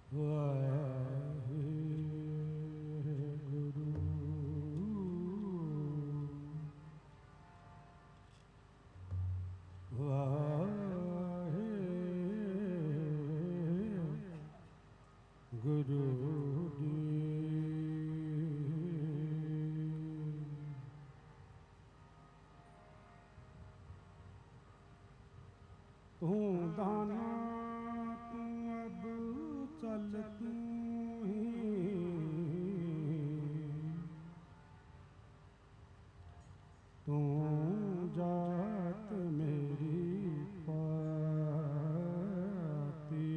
तू दाना तू अब चल तू ही, तू जात मेरी पाती।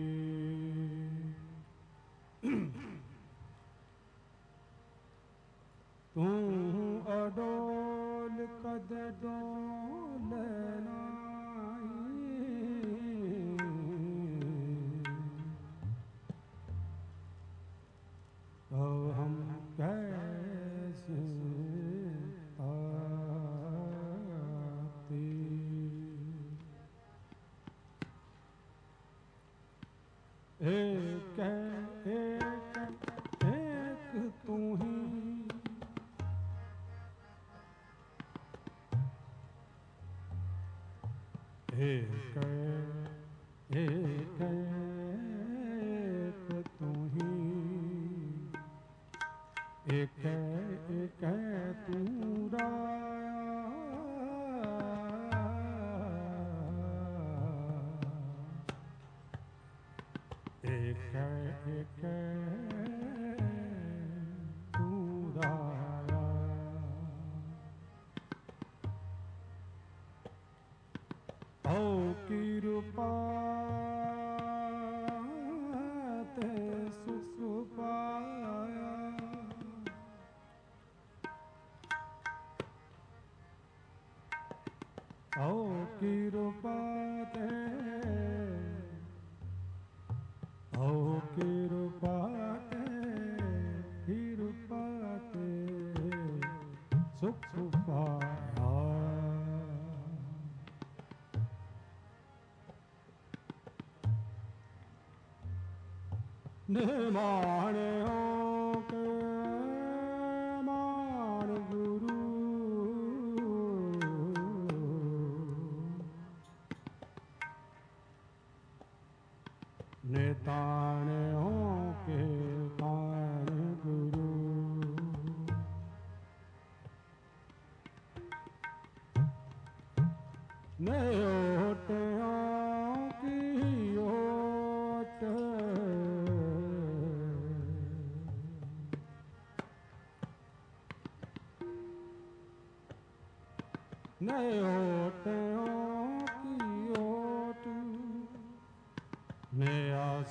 तू अडोल कद डोलना, तो हम कैसे आते। एक तू ही, एक तू ही, एक तू राया, एक तू राया। ओ कृपा ते सुख पाया, ओ कृपा ते, ओ कृपा ते सुख पाया। निमान हो के मान गुरु, नितान हो के मान गुरु, ओट की ओट, ओट की ओट, ने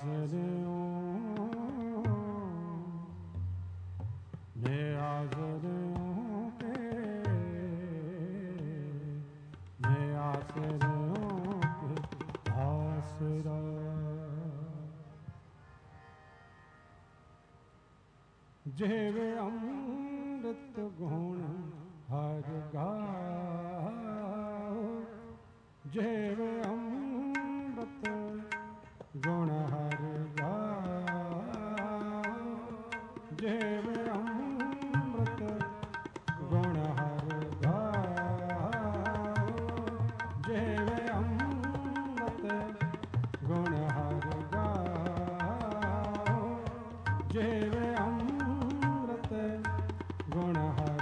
आसरों के, ने आसरों के आसरा। जेवे अमृत गुण हर गाओ, जेवे अमृत गुण हर गाओ, जेवे अमृत गुण हर गाओ, जेवे अमृत गुण हर गाओ, जेवे अमृत गुण हर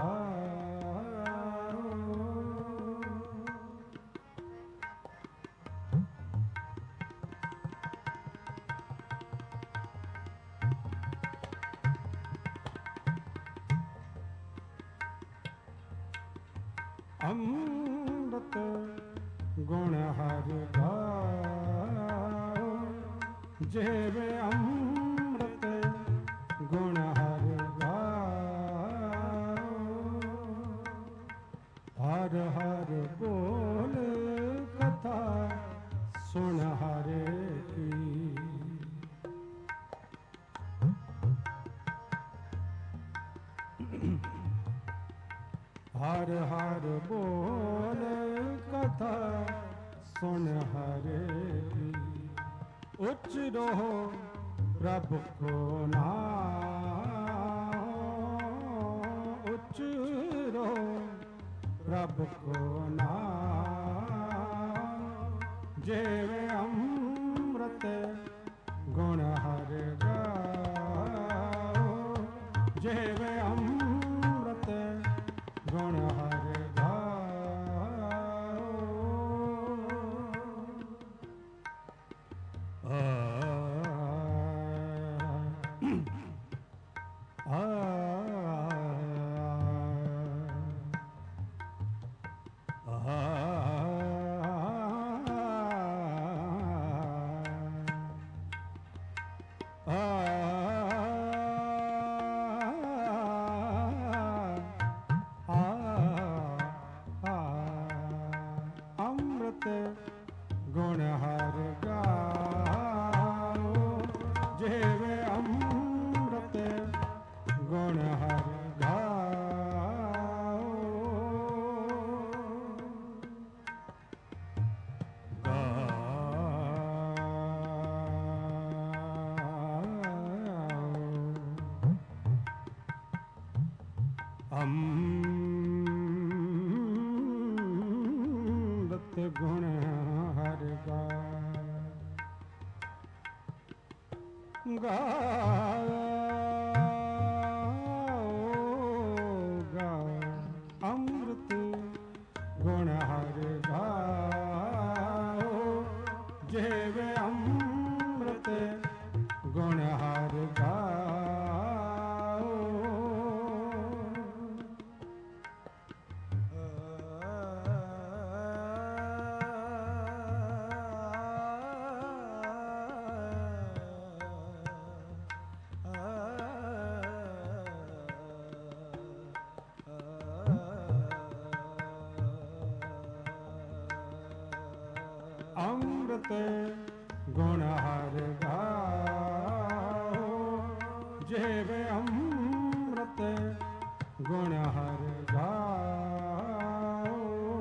गाओ। अमृत गुण हर गाओ, जेवे अमृत गुण हर गाओ। हर हर बोल कथा सुन हरे की, हर हर बोल कथा सुन हरे की। उच्च रहो प्रभ को नाम उच्चरो, प्रभ को नाम जेवे अमृत गुण हर गाओ, जेवे अमृत गुण हर गाओ। अमृत गुण हर गाओ, जेवे अमृत गुण हर गाओ। अमृत गुण हर गाओ, अमृत गुण हर गाओ, जेवे अमृत गुण हर गाओ। अमृत गुण हर गाओ, जेवे अमृत गुण हर गाओ।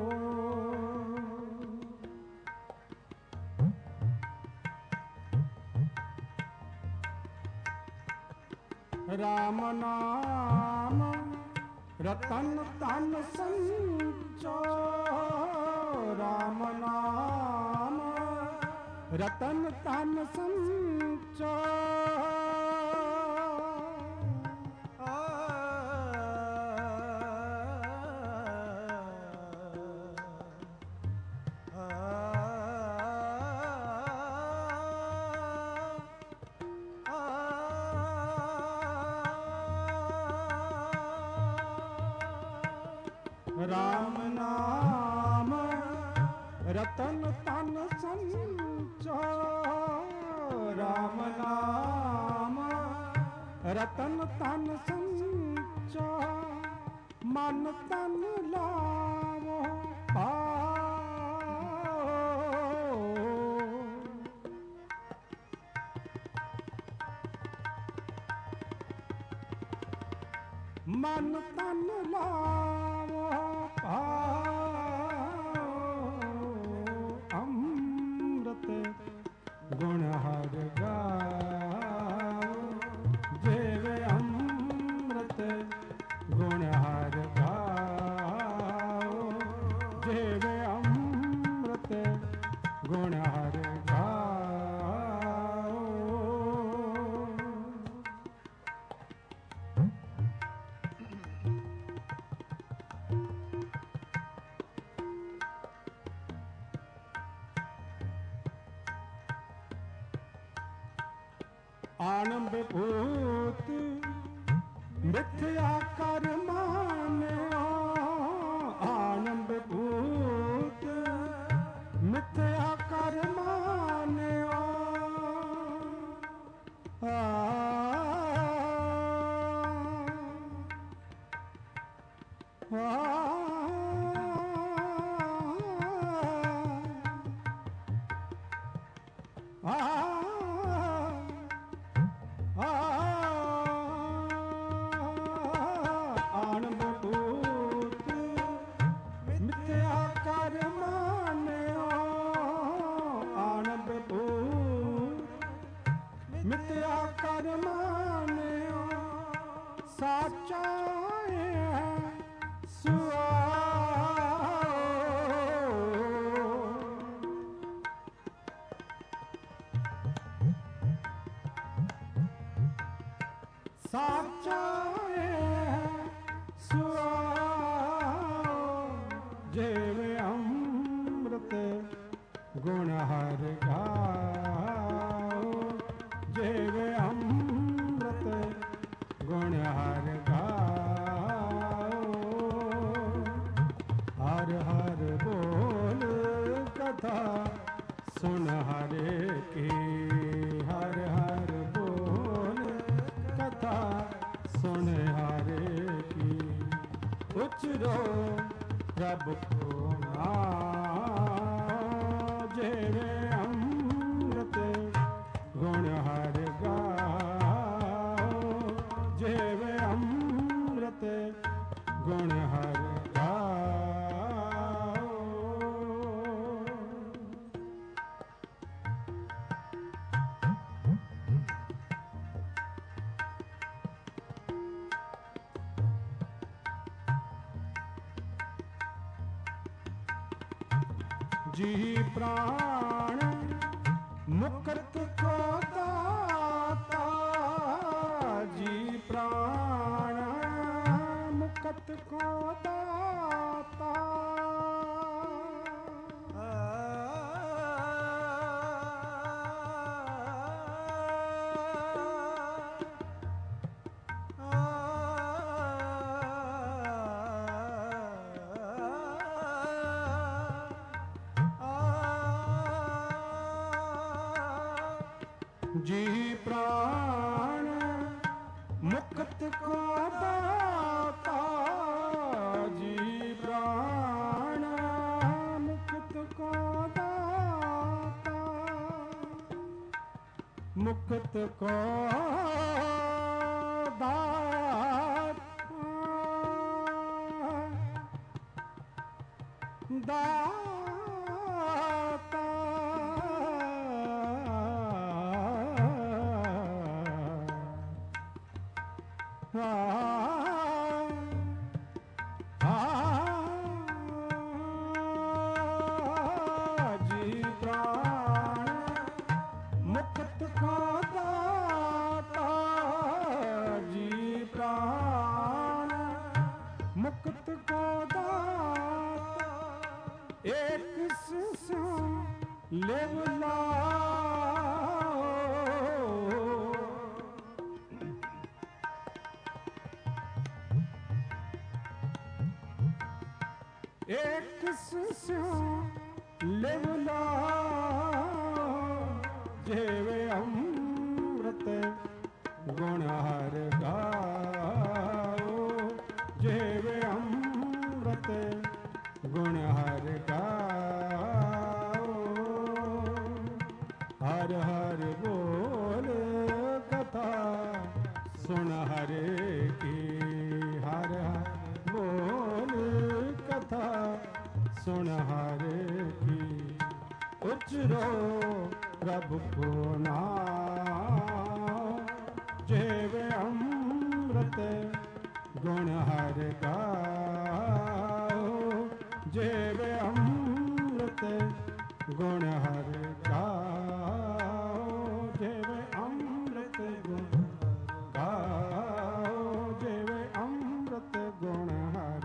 राम नाम रतन तन संचो, राम नाम रतन तन संचो। राम नाम रतन तन संचो, राम नाम रतन तन संचो। मन तन लावो पाओ, मन तन लावो पाओ। अमृत गुण हर गाओ, जेवे अमृत गुण हर गाओ, जेवे अमृत गुण हर गाओ। आनंद भूत मिथ्या कर मान्यो, आनंद भूत मिथ्या कर मान्यो। आनंद मिथ्या कर मान्यो साचा है साचा जेवे अमृत गुण हर गाओ जेवे अमृत गुण हर गाओ हर हर बोल कथा सुन हरे की हर हर बोल कथा सुन हरे की उचरो प्रभु को जेवे अमृत गुण हर गाओ जेवे अमृत गुण हर गाओ जी प्राण मुक्त को दाता जी प्राण मुक्त को दाता जी प्राण मुक्त को दाता जी प्राण मुक्त को दाता मुक्त को दाता जी प्राण मुक्त को दाता जी प्राण मुक्त को दाता एक से लेवला एक लेवला जेवे अमृत गुण हर गाओ जेवे अमृत गुण हर गाओ हर हर बोल कथा सुन हरे की हर हर बोल कथा सुन हरे की उचरो प्रभु को नाम जेवे अमृत गुण हर गाओ जेवे अमृत गुण हर गाओ जेवे अमृत गुण गाओ जेवे अमृत गुण हर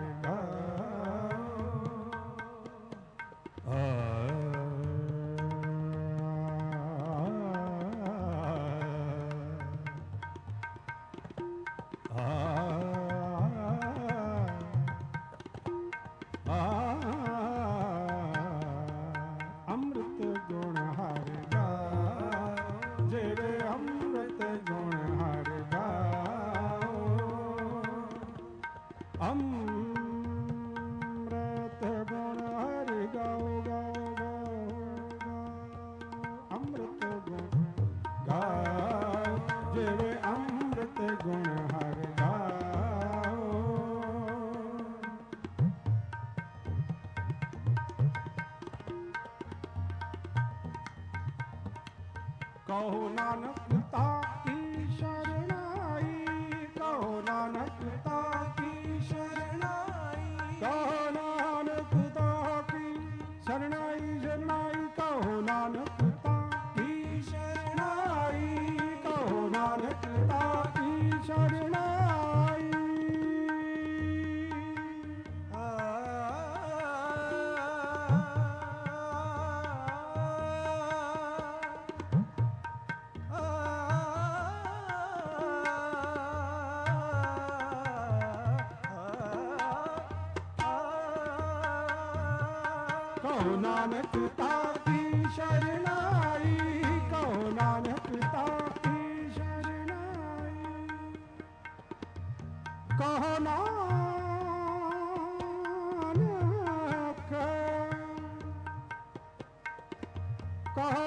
अमृत गुण हर गाओ जेवे अमृत गुण हर गाओ अमृत गुण हर गाओ गाओ गाओ अमृत गुण गाओ जेवे अमृत गुण हर गाओ कहो नानक ता ਕਹੋ ਨਾਨਕ ਤਾਕੀ ਸ਼ਰਨਾਈ, ਕਹੋ ਨਾਨਕ ਤਾਕੀ ਸ਼ਰਨਾਈ, ਕਹੋ ਨਾਨਕ, ਕਹੋ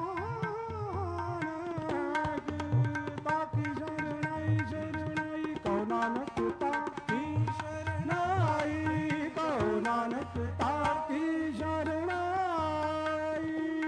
ਨਾਨਕ ਤਾਕੀ ਸ਼ਰਨਾਈ, ਸ਼ਰਨਾਈ, ਕਹੋ ਨਾਨਕ ਤਾਕੀ ਸ਼ਰਨਾਈ, ਕਹੋ ਨਾਨਕ ਤਾਕੀ ਸ਼ਰਨਾਈ,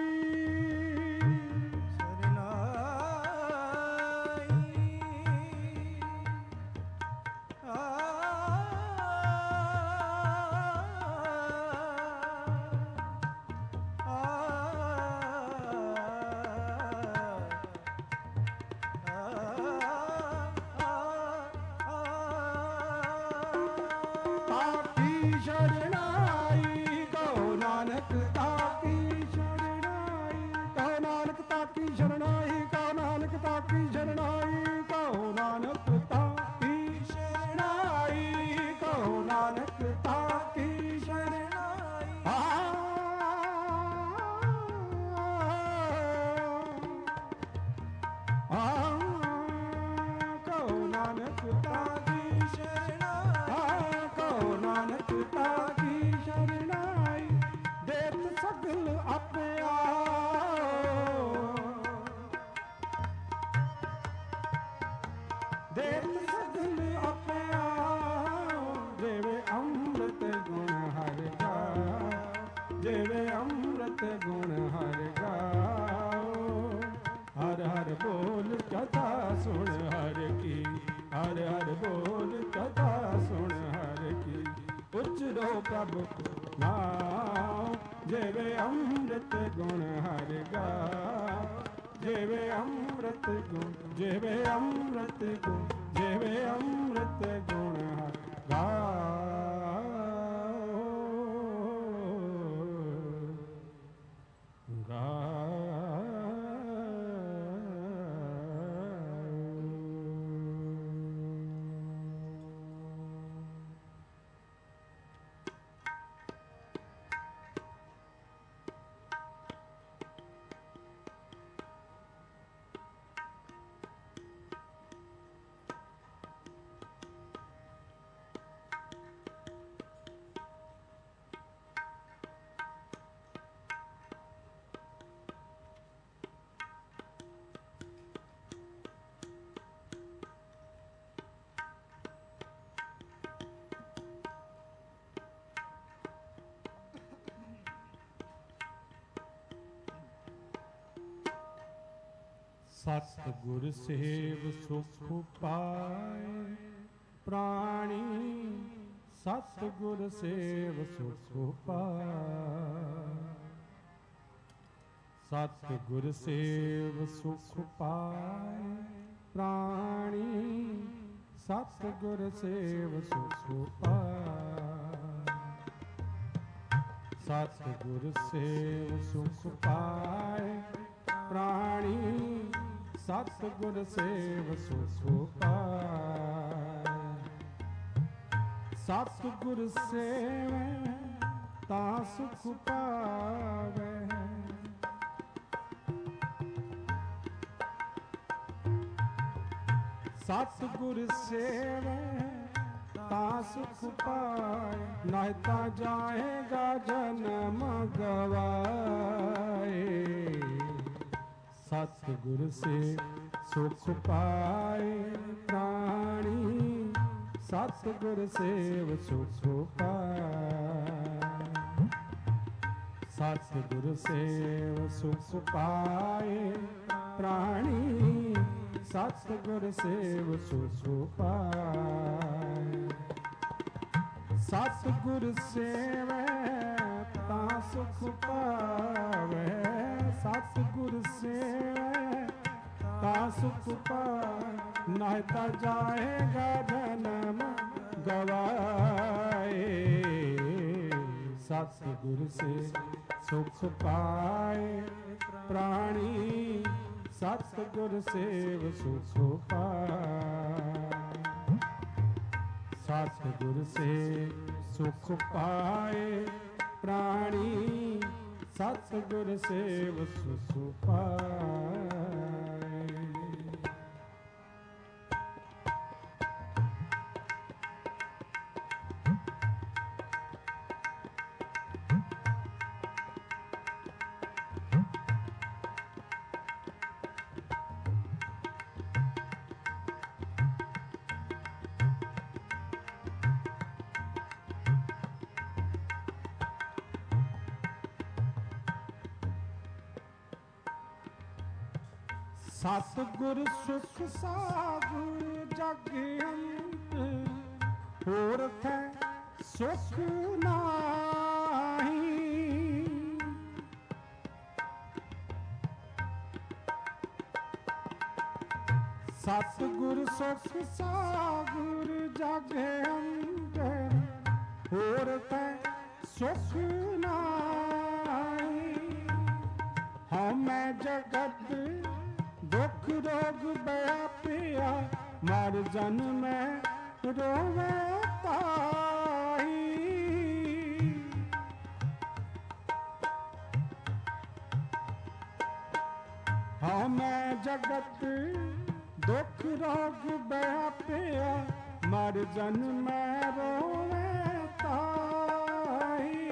ਸਤਿਗੁਰ ਸੇਵ ਸੁਖ ਪਾਏ ਪ੍ਰਾਣੀ, ਸਤਿਗੁਰ ਸੇਵ ਸੁਖ ਪਾਏ, ਸਤਿਗੁਰ ਸੇਵ ਸੁਖ ਪਾਏ ਪ੍ਰਾਣੀ, ਸਤਿਗੁਰ ਸੇਵ ਸੁਖ ਪਾਏ, ਸਤਿਗੁਰ ਸੇਵ ਸੁਖ ਪਾਏ ਪ੍ਰਾਣੀ, ਸਤਿਗੁਰ ਸੇਵ ਸੁਖ ਪਾਏ, ਸਤਿਗੁਰ ਸੇਵੈ ਤਾਂ ਸੁਖ ਪਾਵੈ, ਸਤਿਗੁਰ ਸੇਵੈ ਤਾਂ ਸੁਖ ਪਾਏ, ਨਾਹਿ ਤਾਂ ਜਾਏਗਾ ਜਨਮ ਗਵਾਏ, ਸਤਿਗੁਰ ਸੇ ਸੁਖ ਪਾਏ ਪ੍ਰਾਣੀ, ਸਤਿਗੁਰ ਸੇਵ ਸੁਖ ਪਾਏ, ਸਤਿਗੁਰ ਸੇਵ ਸੁਖ ਪਾਏ ਪ੍ਰਾਣੀ, ਸਤਿਗੁਰ ਸੇਵ ਸੁਖ ਪਾਏ, ਸਤਿਗੁਰ ਸੇਵੈ ਤਾਂ ਸੁਖ ਪਾਵੈ, ਸਤਿਗੁਰ ਸੇਵੈ ਤਾਂ ਸੁਖ ਪਾਏ, ਨਾਹਿ ਤਾਂ ਜਾਏਗਾ ਜਨਮ ਗਵਾਏ, ਸਤਿਗੁਰ ਸੇ ਸੁਖ ਪਾਏ ਪ੍ਰਾਣੀ, ਸਤਿਗੁਰ ਸੇਵ ਸੁਖ ਪਾਏ, ਸਤਿਗੁਰ ਸੇ ਸੁਖ ਪਾਏ ਪ੍ਰਾਣੀ ਸਤਿਗੁਰ ਸੇਵ ਸੁਖ ਪਾਏ। ਸਤਿਗੁਰ ਸੁਖ ਸਾਗਰ ਜਗ ਅੰਤ ਹੋਰ ਥੈ ਸੁਖ ਨਾਹੀ। ਸਤਿਗੁਰ ਸੁਖ ਸਾਗਰ ਜਗ ਅੰਤ ਹੋਰ ਥੈ ਸੁਖ ਨਾਹੀ। ਹਉਮੈ ਜਗਤ ਦੁਖ ਰੋਗ ਵਿਆਪਿਆ ਮਰ ਜਨਮੈ ਰੋਵੇ ਤਾਈ। ਹਉਮੈ ਜਗਤ ਦੁਖ ਰੋਗ ਵਿਆਪਿਆ ਮਰ ਜਨਮੈ ਰੋਵੇ ਤਾਈ।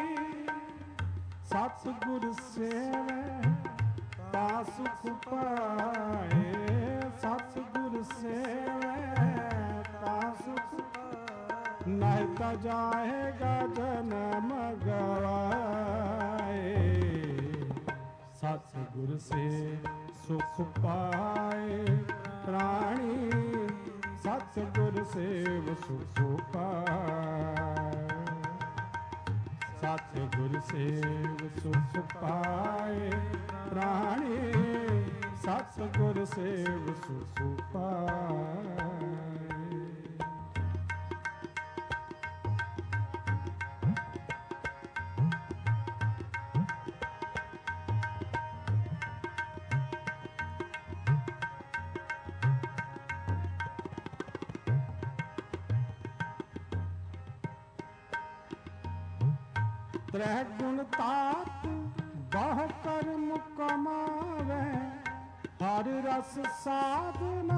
ਸਤਿਗੁਰ ਸੇਵੈ ਤਾ ਸੁਖ ਪਾਏ। ਸਤਿਗੁਰ ਸੇਵੈ ਤਾ ਸੁਖ ਪਾਏ। ਨਹੀਂ ਤਾਂ ਜਾਏਗਾ ਜਨਮ ਗਵਾਏ। ਸਤਿਗੁਰ ਸੇ ਸੁਖ ਪਾਏ ਪ੍ਰਾਣੀ ਸਤਿਗੁਰ ਸੇਵ ਸੁਖ ਪਾਏ। ਸਤਿਗੁਰ ਸੇਵ ਸੁਖ ਪਾਏ ਪ੍ਰਾਣੀ ਸਤਿਗੁਰ ਸੇਵ ਸੁਖ ਪਾਏ। ਤ੍ਰੈ ਗੁਣ ਤਾਤ ਬਹੁ ਕਰਮ ਕਮਾਵੇ ਹਰ ਰਸ ਸਾਧਨਾ।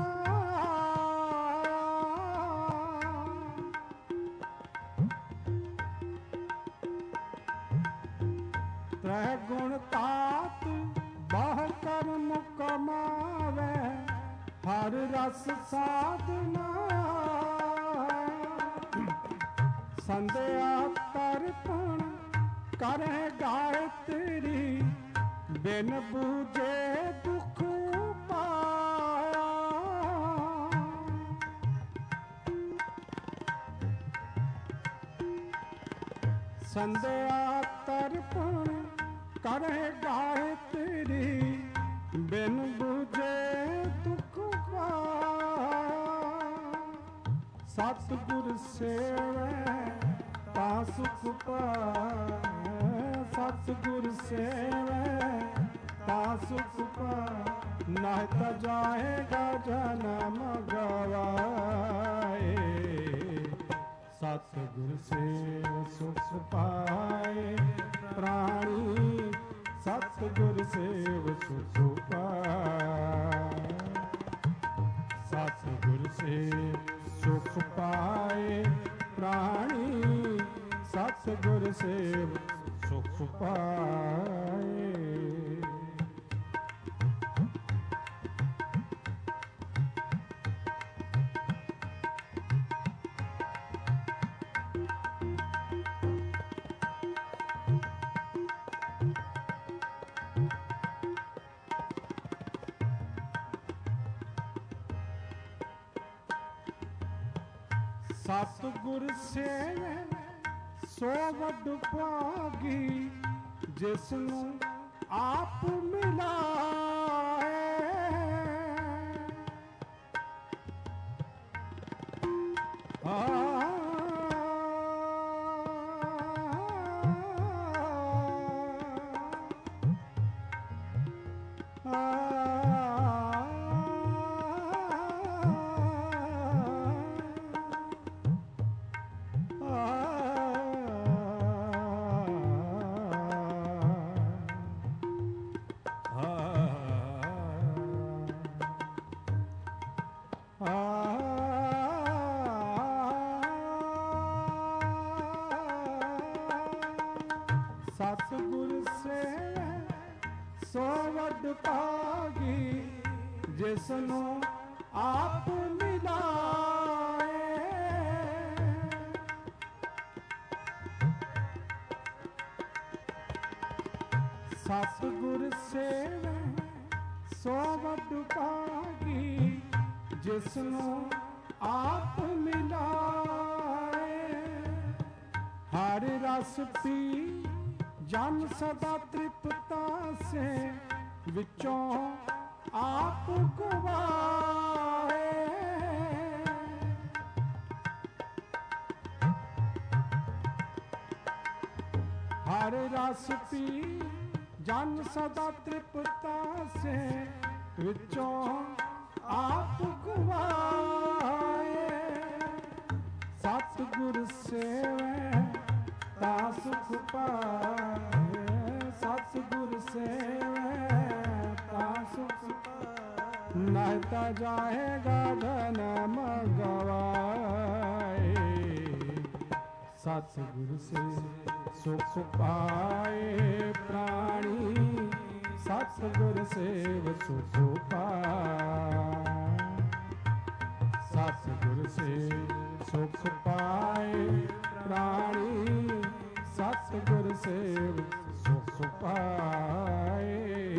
ਤ੍ਰੈ ਗੁਣ ਤਾਤ ਬਹੁ ਕਰਮ ਕਮਾਵੇ ਹਰ ਰਸ ਸਾਧਨਾ। ਸੰਧਿਆ ਤਰਪਣ ਕਰਹਿ ਗਾਇ ਤੇਰੀ ਬਿਨ ਬੂਝੇ ਦੁਖ ਪਾਇਆ। ਸੰਧਿਆ ਤਰਪਣ ਕਰਹਿ ਗਾਇ ਤੇਰੀ ਬਿਨ ਬੂਝੇ ਦੁਖ ਪਾਇਆ। ਸਤਿਗੁਰ ਸੇਵੈ ਤਾ ਸੁਖ ਪਾਏ। ਸਤਿਗੁਰ ਸੇਵੈ ਤਾ ਸੁਖ ਪਾਏ। ਨਹੀਂ ਤਾਂ ਜਾਏਗਾ ਜਨਮ ਗਵਾਏ। ਸਤਿਗੁਰ ਸੇਵ ਸੁਖ ਪਾਏ ਪ੍ਰਾਣੀ ਸਤਿਗੁਰ ਸੇਵ ਸੁਖ ਪਾਏ। ਸਤਿਗੁਰ ਸੇਵ ਸੁਖ ਪਾਏ ਪ੍ਰਾਣੀ ਸਤਿਗੁਰ ਸੇਵ ਸੁਖ ਪਾਏ। ਸਤਿਗੁਰ ਸੇਵੈ ਸੋ ਵੱਡ ਭਾਗੀ ਜਿਸ ਨੂੰ ਆਪ ਮਿਲਾਏ। ਸਤਿਗੁਰ ਸੇਵੈ ਸੋ ਵਡ ਭਾਗੀ, ਜਿਸ ਨੂੰ ਆਪ ਮਿਲਾਏ। ਸਤਿਗੁਰ ਸੇਵੈ ਸੋ ਵਡ ਭਾਗੀ, ਜਿਸ ਨੂੰ ਆਪ ਮਿਲਾਏ। ਹਰ ਰਸ ਪੀ ਜਨ ਸਦਾ ਤ੍ਰਿਪਤਾ ਸੇ, ਵਿੱਚੋਂ ਆਪ ਗਵਾਏ। ਹਰ ਰਸ ਪੀ ਜਨ ਸਦਾ ਤ੍ਰਿਪਤਾ ਸੇ, ਵਿੱਚੋਂ ਆਪ ਗਵਾਏ। ਸਤਿਗੁਰ ਸੇਵੈ ਤਾ ਸੁਖ ਪਾਏ, ਸਤਿਗੁਰ ਸੇਵੈ ਤਾ ਸੁਖ ਪਾਏ। ਨਹੀਂ ਤਾਂ ਜਾਏਗਾ ਜਨਮ ਗਵਾਏ। ਸਤਿਗੁਰ ਸੇ ਸੁਖ ਪਾਏ ਪ੍ਰਾਣੀ, ਸਤਿਗੁਰ ਸੇਵ ਸੁਖ ਪਾਏ। ਸਤਿਗੁਰ ਸੇ ਸੁਖ ਪਾਏ ਪ੍ਰਾਣੀ, ਸਤਿਗੁਰ ਸੇਵ ਸੁਖ ਪਾਏ।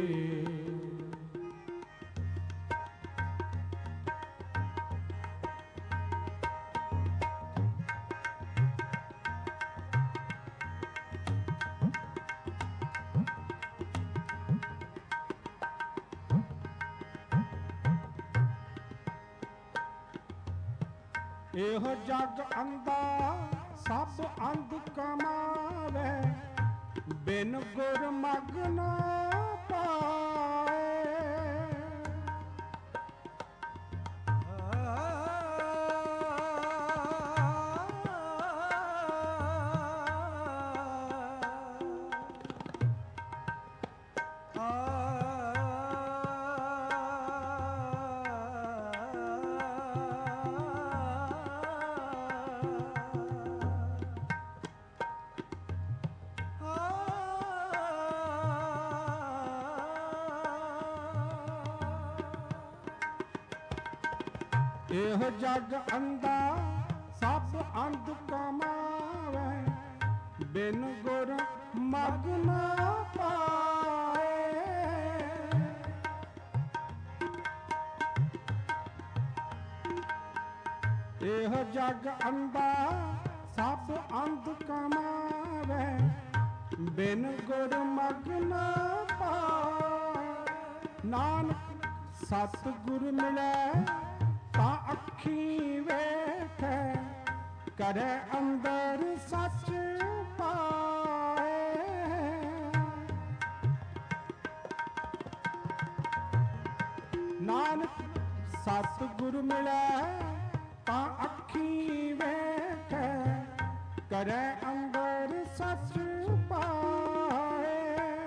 ਇਹੋ ਜਗ ਅੰਧਾ ਸਭ ਅੰਧ ਕਮਾਵੇ, ਬਿਨ ਗੁਰ ਮਗ ਨਾ ਪਾਏ। ਇਹੋ ਜਗ ਅੰਧਾ ਸਭ ਅੰਧ ਕਮਾਵੇ, ਬਿਨ ਗੁਰ ਮਗ ਨਾ ਪਾਏ। ਇਹੋ ਜਗ ਅੰਧਾ ਸਭ ਅੰਧ ਕਮਾਵੇ, ਬਿਨ ਗੁਰ ਮਗ ਨਾ ਪਾਏ। ਨਾਨਕ ਸਤਿਗੁਰ ਮਿਲੈ ਤਾਂ ਅੱਖੀ ਵੇਖੈ, ਕਰੇ ਅੰਦਰ ਸੱਚ ਪਾਏ। ਨਾਨਕ ਸਤਿਗੁਰ ਮਿਲੈ ਤਾਂ ਅੱਖੀ ਵੇਖੈ, ਕਰੇ ਅੰਦਰ ਸੱਚ ਪਾਏ।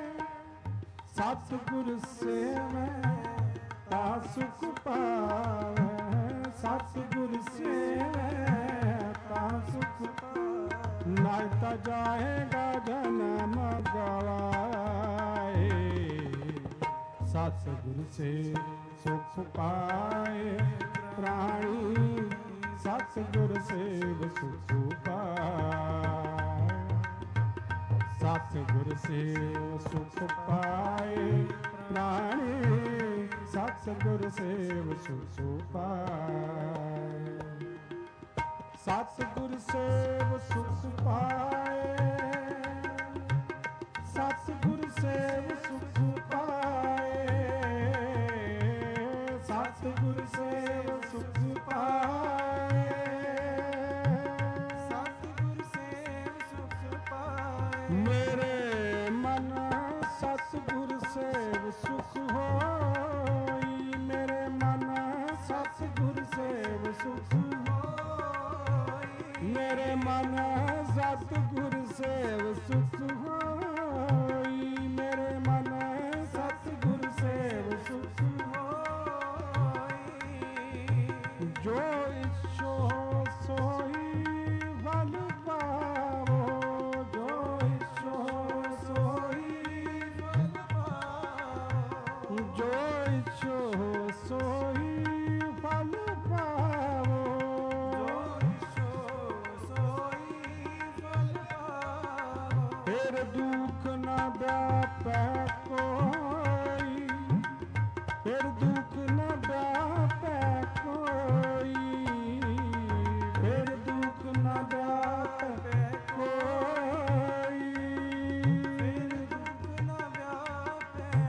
ਸਤਿਗੁਰ ਸੇਵੈ ਤਾ ਸੁਖ ਪਾਵੇ, ਸਤਿਗੁਰ ਸੇਵੈ ਤਾ ਸੁਖ ਪਾਵੇ। ਨਹੀਂ ਤਾਂ ਜਾਏਗਾ ਜਨਮ ਗਵਾਏ। ਸਤਿਗੁਰ ਸੇ ਸੁਖ ਪਾਏ ਪ੍ਰਾਣੀ, ਸਤਿਗੁਰ ਸੇਵ ਸੁਖ ਪਾਏ। ਸਤਿਗੁਰ ਸੇ ਸੁਖ ਪਾਏ ਪ੍ਰਾਣੀ, ਸਤਿਗੁਰ ਸੇਵ ਸੁਖ ਪਾਏ। ਸਤਿਗੁਰ ਸੇਵ ਸੁਖ ਪਾਏ, ਸਤਿਗੁਰ ਸੇਵ ਸੁਖ ਪਾਏ। ਸਤਿਗੁਰ ਸੇਵ ਸੁਖ ਪਾਏ, ਸਤਿਗੁਰ ਸੇਵ ਸੁਖ ਪਾਏ। ਮੇਰੇ ਮਨ ਸਤਿਗੁਰ ਸੇਵ ਸੁਖ ਹੋਈ, ਮੇਰੇ ਮਨ ਸਤਿਗੁਰ ਸੇਵ ਸੁਖ ਹੋਈ। ਮੇਰੇ ਮਨ ਸਤਿਗੁਰ ਸੇਵ ਸੁਖ ਹੋਈ, ਮੇਰੇ ਮਨ ਸਤਿਗੁਰ ਸੇਵ ਸੁਖ ਹੋਈ। व्यापै कोई, फिर दुख न व्यापै कोई, फिर दुख न व्यापै कोई, फिर दुख न व्यापै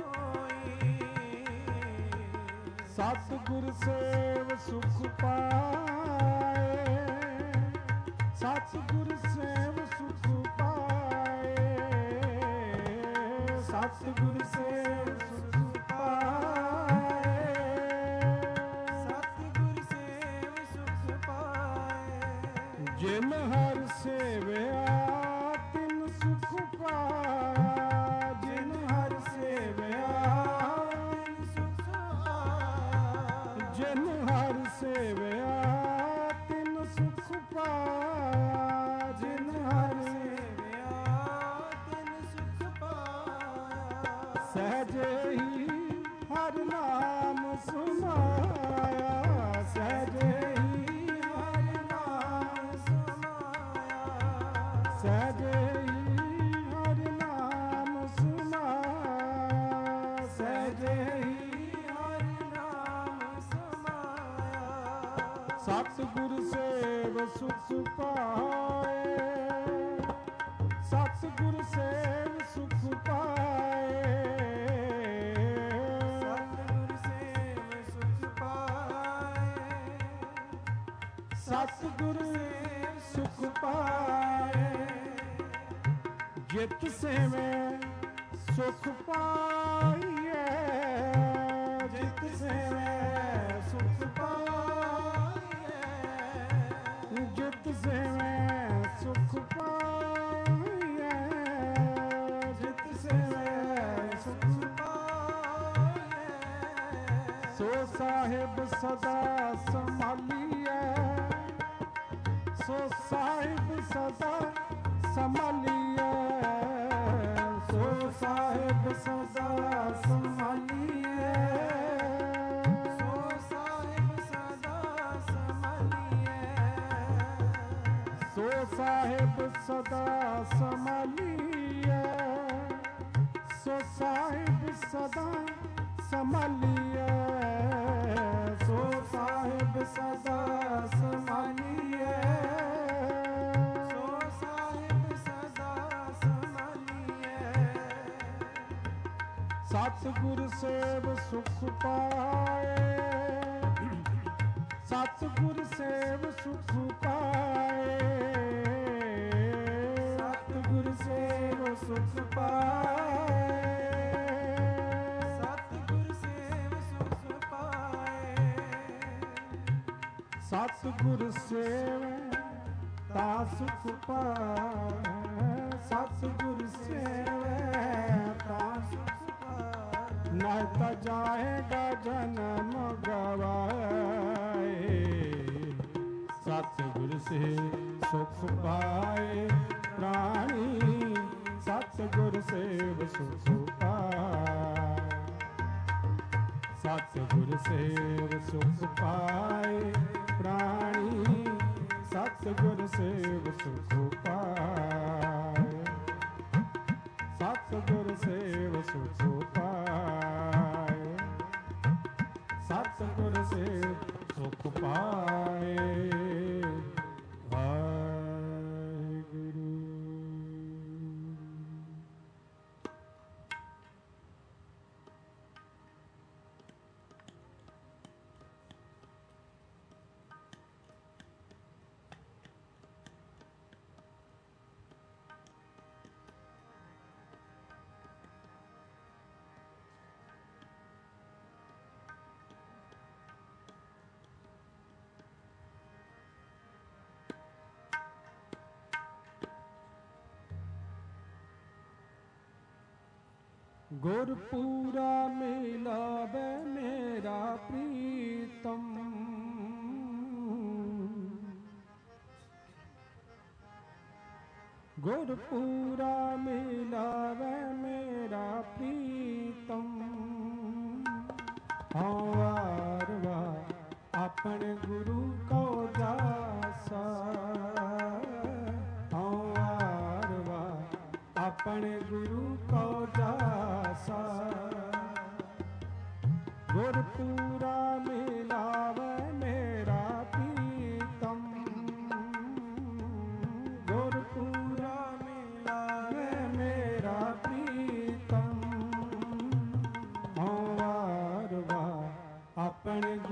कोई। सतगुर सेव सुख पाए, सतगुर सेव सुख पाए, सतगुर सेव सुख पाए, सतगुर सेव सुख पाए। जिन हर सेवया तिन सुख पाया, जिन हर सेवया तिन सुख पाया, जिन हर सेवया तिन सुख पाया, जिन हर सेवया तिन सुख पाया। सहजे ही हर नाम सुनाया, सहजे ही हर नाम सुनाया, सहजे ही हर नाम सुनाया, सहजे ही हर नाम सुनाया। सतगुर सेव सुख पाए, सतगुर सेव सुख पाए, सतगुर सेव सुख पाए, सतगुर सेव सुख पाए। जित सेवे सुख पाइए, जित सेवे सुख पाइए, जित सेवे सुख पाइए, जित सेवे सुख पाइए। सो साहिब सदा संभालिए, सो साहिब सदा संभालिए, सो साहिब सदा संभालिए, सो साहिब सदा संभालिए, सो साहिब सदा संभालिए, सो साहिब सदा संभालिए, सो साहिब सदा संभालिए, सो साहिब सदा संभालिए। सतगुर सेव सुख पाए, सतगुर सेव सुख पाए, सतगुर सेव सुख पाए, सतगुर सेव सुख पाए। सतगुर सेव ता सुख पाए, सतगुर सेव ता सुख पाए। न त जाएगा जन्म गवाए, सतगुर से सुख पाए प्राणी, सतगुर सेव सुख पाए, सतगुर सेव सुख पाए प्राणी, सतगुर सेव सुख पाए, सतगुर सेव सुख पाए, सतगुर सेव सुख पाए। वाहिगुरु। गुरपूरा मिलावे मेरा प्रीतम, गुरपूरा मिलावे मेरा प्रीतम। हाँ वार वार अपने गुरु को जासा, हाँ वार वार अपने गुरु को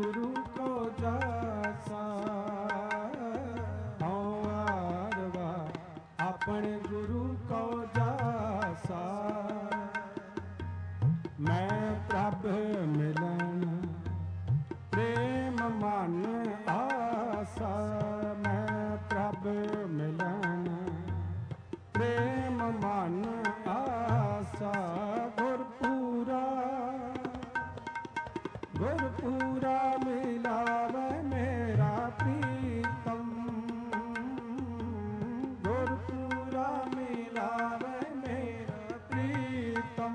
गुरु को जासा वारवा अपने गुरु को जासा मैं प्रभ मिलन प्रेम मन आसा मैं प्रभ मिलन प्रेम मन आसा गुरपूरा मिलावे मेरा प्रीतम गुरपूरा मिलावे मेरा प्रीतम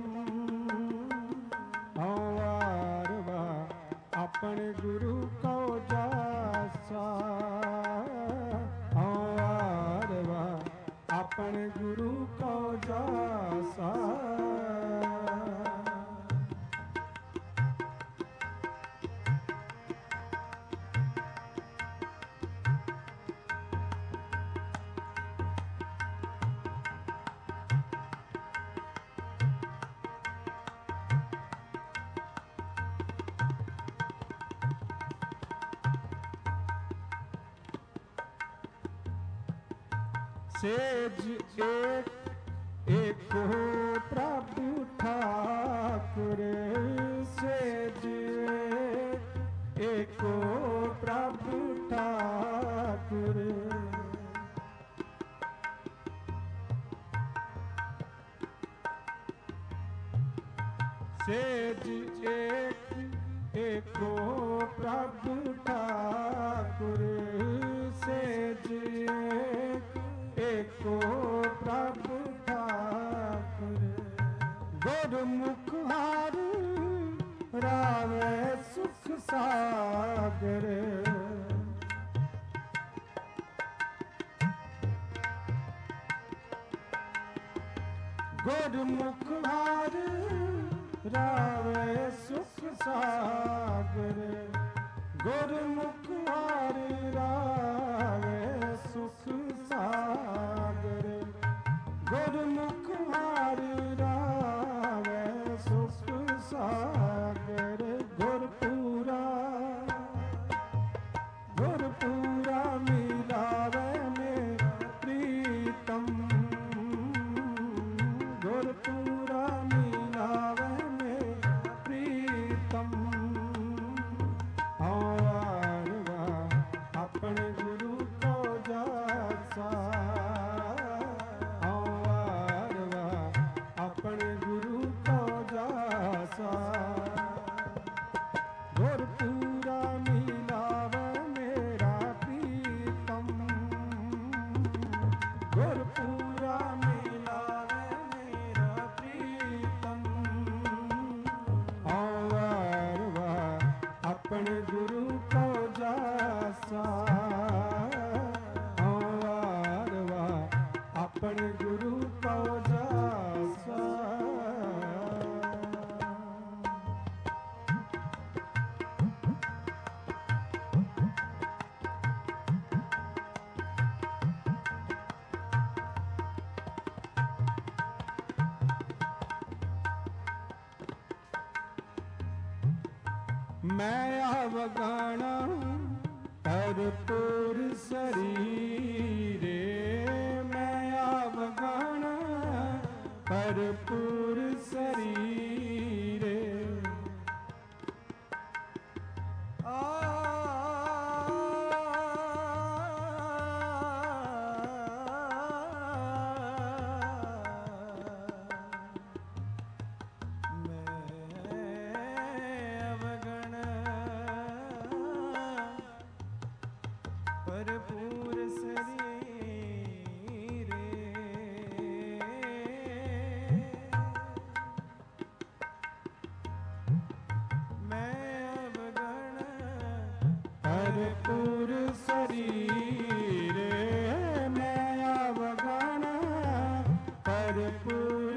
वारवा अपने गुरु को जासा वारवा अपने गुरु को जासा सेज एक हो प्रभु ठाकुर सेज एक हो प्रभु ठाकुर सेज एक हो प्रभु ठाकुर सेज एको प्रभु ठाकुर गुरमुख हार रावे सुख सागर गुरमुख हार रावे सुख सागर गुरमुख हार रावे सुख सागर गुरमुख हार रावे सुख सागर गुरपूरा मिलावे मेरा प्रीतम गुरपूरा मिलावे मेरा प्रीतम वारवा अपने गुरु को जासा वारवा अपने गुरु को जासा गुरपूरा मिलावे मेरा प्रीतम गुरपूरा मिलावे मेरा प्रीतम वारवा अपने गुरु को जासा वारवा अपने गुरु को जासा मैं अवगाना भरपूर शरीरे मैं अवगाना भरपूर शरीरे भरपूर शरीर मैं अवगण भरपूर शरीर मैं अवगण भरपूर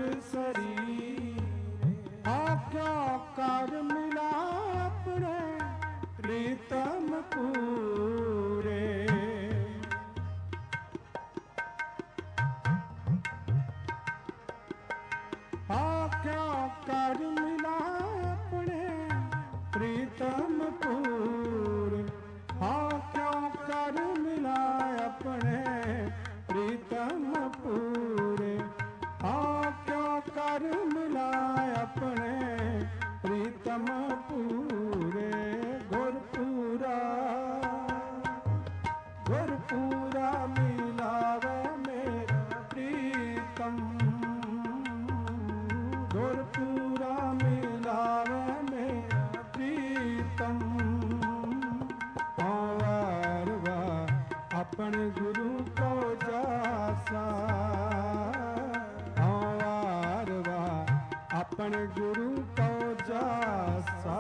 शरीर आख्या कर मिला अपने प्रीतम पूरे आख्या कर मिला अपने प्रीतम पूरे ਆਪਣੇ ਗੁਰੂ ਕੋ ਜਾਸਾ। ਵਾਰ ਵਾਰ ਆਪਣੇ ਗੁਰੂ ਕੋ ਜਾਸਾ।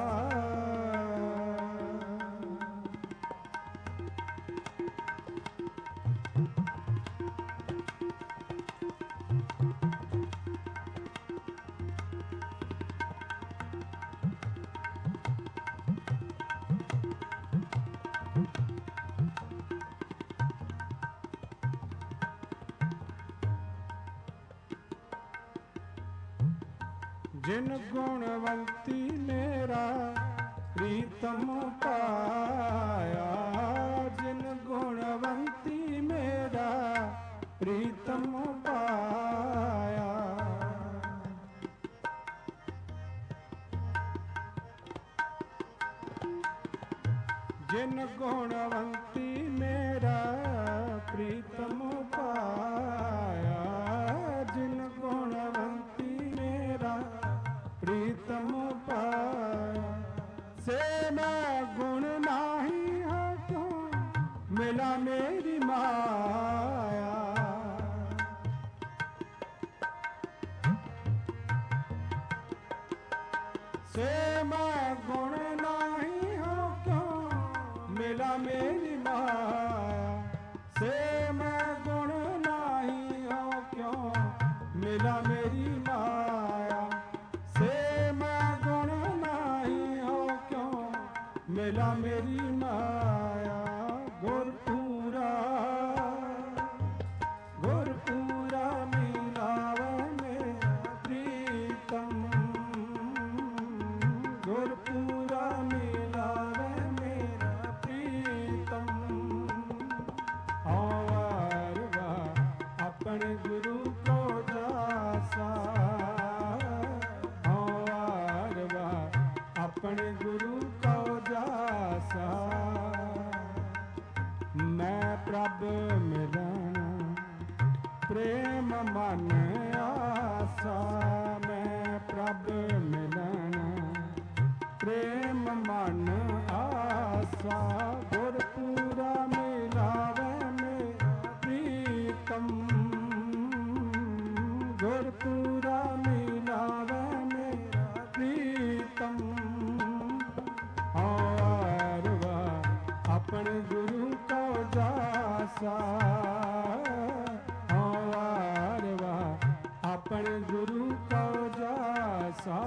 ਜਿਨ ਗੁਣਵੰਤੀ ਮੇਰਾ ਪ੍ਰੀਤਮ ਪਾਇਆ। ਜਿਨ ਗੁਣਵੰਤੀ ਮੇਰਾ ਪ੍ਰੀਤਮ ਪਾਇਆ। ਜਿਨ ਗੁਣਵੰਤੀ ਮੇਰਾ ਪ੍ਰੀਤਮ ਪਾਇਆ। ਜਿਨ ਗੁਣਵੰਤੀ ਮੇਰਾ ਪ੍ਰੀਤਮ ਪਾਇਆ। ਸੇ ਮੈਂ ਗੁਣ ਨਾਹੀ ਹਟੋ ਮਿਲਾ ਮੇਰੀ ਮਾਇਆ। ਸੇ ਮੈਂ ਗੁਣ ਨਾਹੀ ਹੋ ਕਿਉਂ ਮਿਲਾ ਮੇਰੀ ਮਾਇਆ। ਸੇ ਮੈਂ ਗੁਣ ਨਾਹੀ ਹੋ ਕਿਉਂ ਮਿਲਾ ਮੇਰੀ ਮਾਇਆ। ਸੇ ਮੈਂ ਗੁਣ ਨਾਹੀ ਹੋ ਕਿਉਂ ਮਿਲਾ ਮੇਰੀ ਮਾਇਆ। ਗੁਰਪੂਰਾ ਗੁਰਪੂਰਾ ਮਿਲਾਵੇ ਮੇਰਾ ਪ੍ਰੀਤਮ। ਗੁਰਪੂਰਾ ਮਿਲਾਵੇ ਮੇਰਾ ਪ੍ਰੀਤਮ। ਵਾਰ ਵਾਰ ਆਪਣੇ ਗੁਰੂ ਕੋ ਜਾਸਾ। ਵਾਰ ਵਾਰ ਆਪਣੇ ਗੁਰੂ ਕੋ ਜਾਸਾ। ਮੈਂ ਪ੍ਰਭ ਮਿਲਣ ਪ੍ਰੇਮ ਮਨ ਆਸਾ। ਮੈਂ ਪ੍ਰਭ ਮਿਲਣ ਪ੍ਰੇਮ ਮਨ ਆਸਾ। ਗੁਰਪੂਰਾ ਮਿਲਾਵੇ ਮੇਰਾ ਪ੍ਰੀਤਮ। ਗੁਰਪੂਰਾ ਮਿਲਾਵੇ ਮੇਰਾ ਪ੍ਰੀਤਮ। ਵਾਰ ਵਾਰ ਆਪਣੇ ਗੁਰੂ ਕੋ ਜਾਸਾ। ਵਾਰ ਵਾਰ ਆਪਣੇ ਗੁਰੂ ਕੋ ਜਾਸਾ।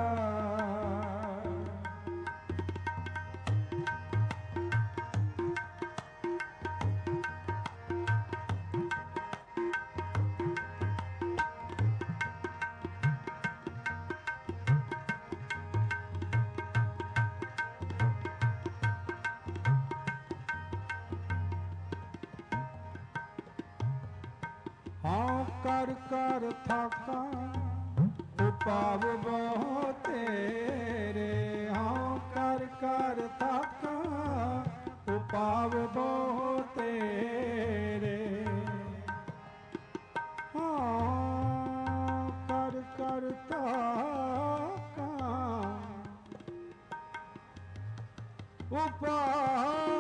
ਹਾਂ ਕਰ ਕਰ ਥਾਕਾਂ ਉਪਾਵ ਬਹੁ ਤੇਰੇ। ਹਾਂ ਕਰ ਕਰ ਥਾਕਾਂ ਉਪਾਵ ਬਹੁ ਤੇਰੇ। ਹਾਂ ਕਰ ਕਰ ਥਾਕਾਂ ਉਪਾਵ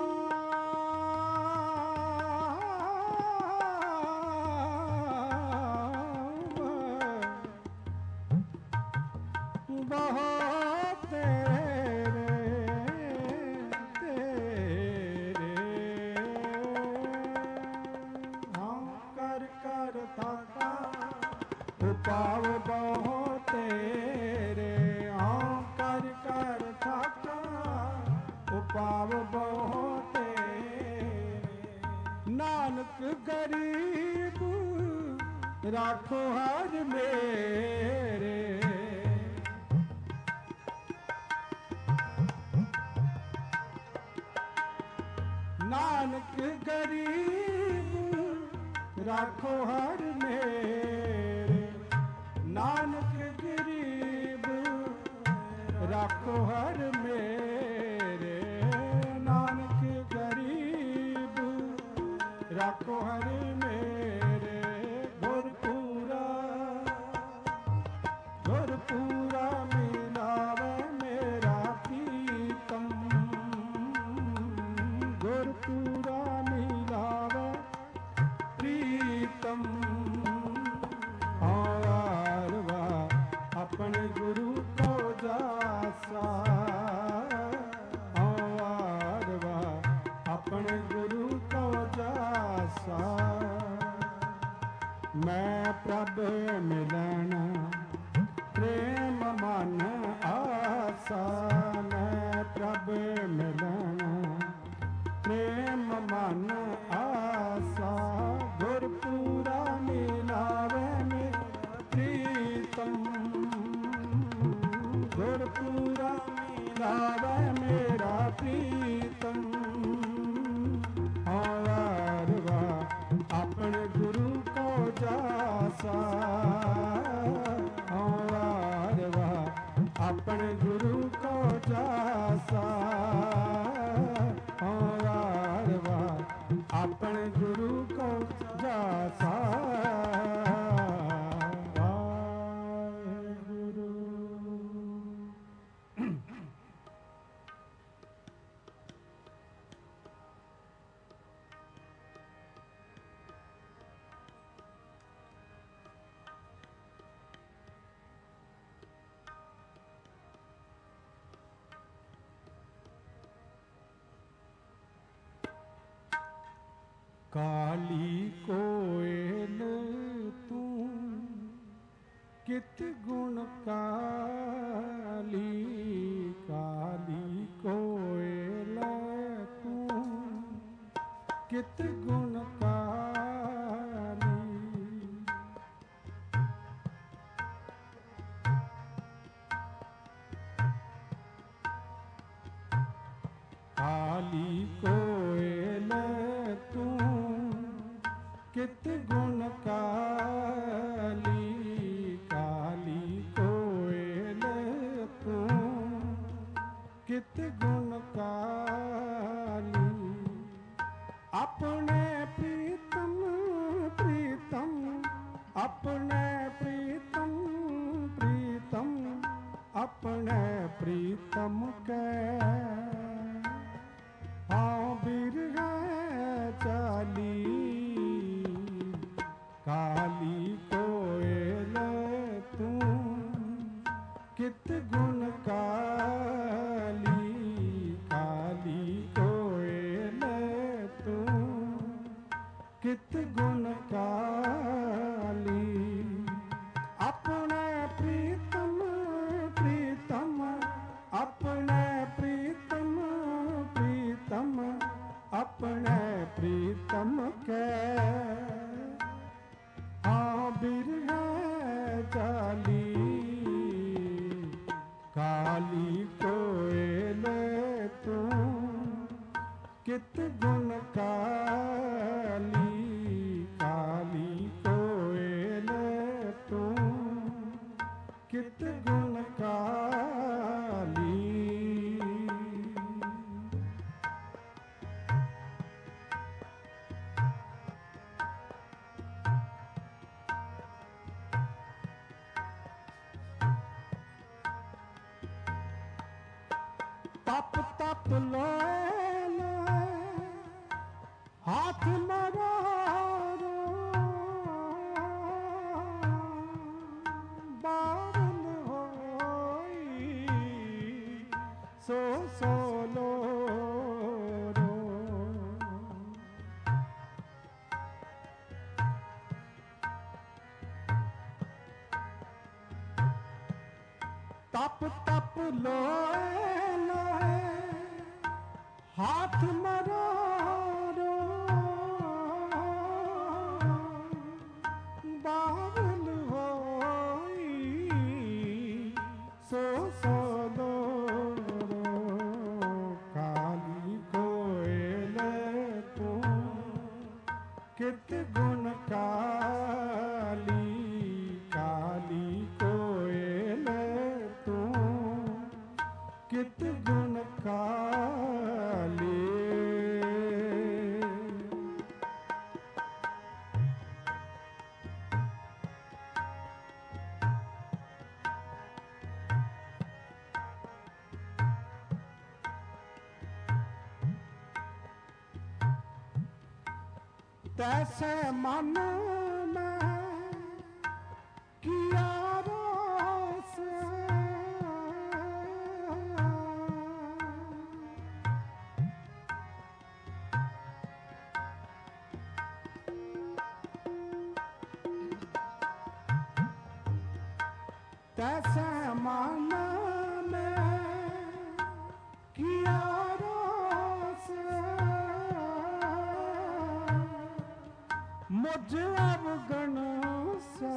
ਬਹੁਤ ਤੇਰੇ ਤੇਰੇ। ਹਾਂ ਕਰ ਕਰ ਥਾਕਾਂ ਉਪਾਵ ਬਹੁਤ ਤੇਰੇ। ਹਾਂ ਕਰ ਕਰ ਥਾਕਾਂ ਉਪਾਵ ਬਹੁਤ ਤੇਰੇ। ਨਾਨਕ ਗਰੀਬ ਰਾਖੋ ਹਰ ਮੇਰੇ। ਨਾਨਕ ਗਰੀਬ ਰਾਖੋ ਹਰ ਮੇਰੇ। ਨਾਨਕ ਗਰੀਬ ਰਾਖੋ ਹਰ ਮੇਰੇ। ਨਾਨਕ ਗਰੀਬ ਰਾਖੋ ਹਰ ਮੇਰੇ। ਗੁਰਪੂਰਾ ਗੁਰਪੂਰਾ ਮਿਲਾਵੇ ਮੇਰਾ ਪ੍ਰੀਤਮ। ਗੁਰਪੂਰਾ ਮਿਲਾਵੇ मैं प्रभ मिलन प्रेम मन आसा। मैं प्रभ मिलन प्रेम मन आसा। गुरपुरा मिलावे में प्रीतम। गुरपुरा मिलावे मेरा प्रीतम। वारवा अपने गुरु को जासा। वारवा अपने गुरु को जासा। वारवा अपने गुरु को जासा। वाहेगुरु। काली कोयल तू कित गुण काली। काली कोयल तू कित गुण काली। काली कोयल तू कित गुण काली। काली कोयल तू कित गुण काली। अपने प्रीतम प्रीतम अपने प्रीतम प्रीतम अपने प्रीतम के हाँ बिरह चाली। काली कोयल तू कित गुण काली। काली कोयल तू कित गुण काली। अपने प्रीतम प्रीतम अपने प्रीतम प्रीतम अपने प्रीतम के हाँ बिरह चाली। काली कोयल तू कित गुण काली। काली कोयल तू कित गुण काली। तप तप लोए लोए हाथ मरारो। बावल होई सो सोलो रो। तप तप लोए लोए हाथ मरारो। बावल होई सो सोलो रो। काली कोयल तू कित गुण काली। काली कोयल तू कित गुण काली। तैसे मन में किया रोस। तैसे माना में किया रोस मुझ अवगण से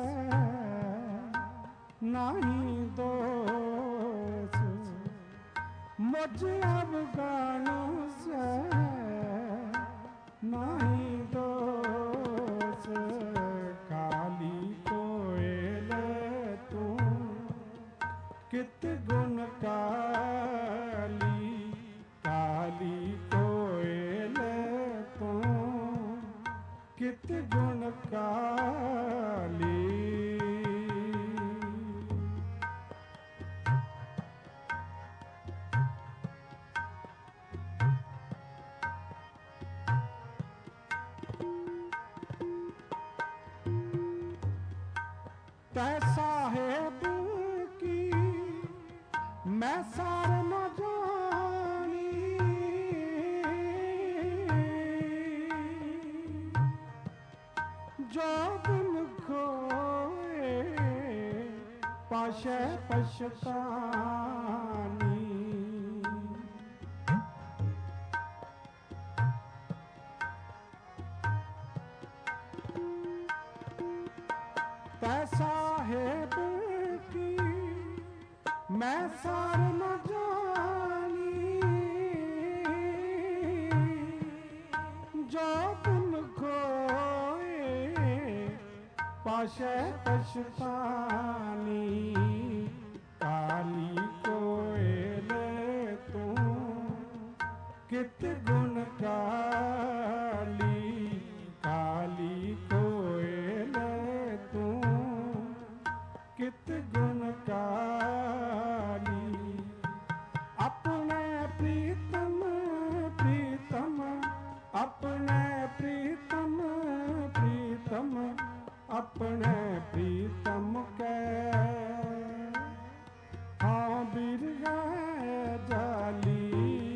नहीं दोष मुझ अवगण से नहीं दोष काली कोयल तू कित गुण काली काली कोयल तू कित गुण काली तैसा है की मैं सार न जानी जो बिन खोए पाशे पछतानी तैसा है की मैं सार न जानी जो बिन खोए पाशे पछतानी काली कोयल तू कित गुण काली काली कोयल तू कित गुण काली अपने प्रीतम प्रीतम अपने प्रीतम प्रीतम अपने प्रीतम के हाँ बिरगा जाली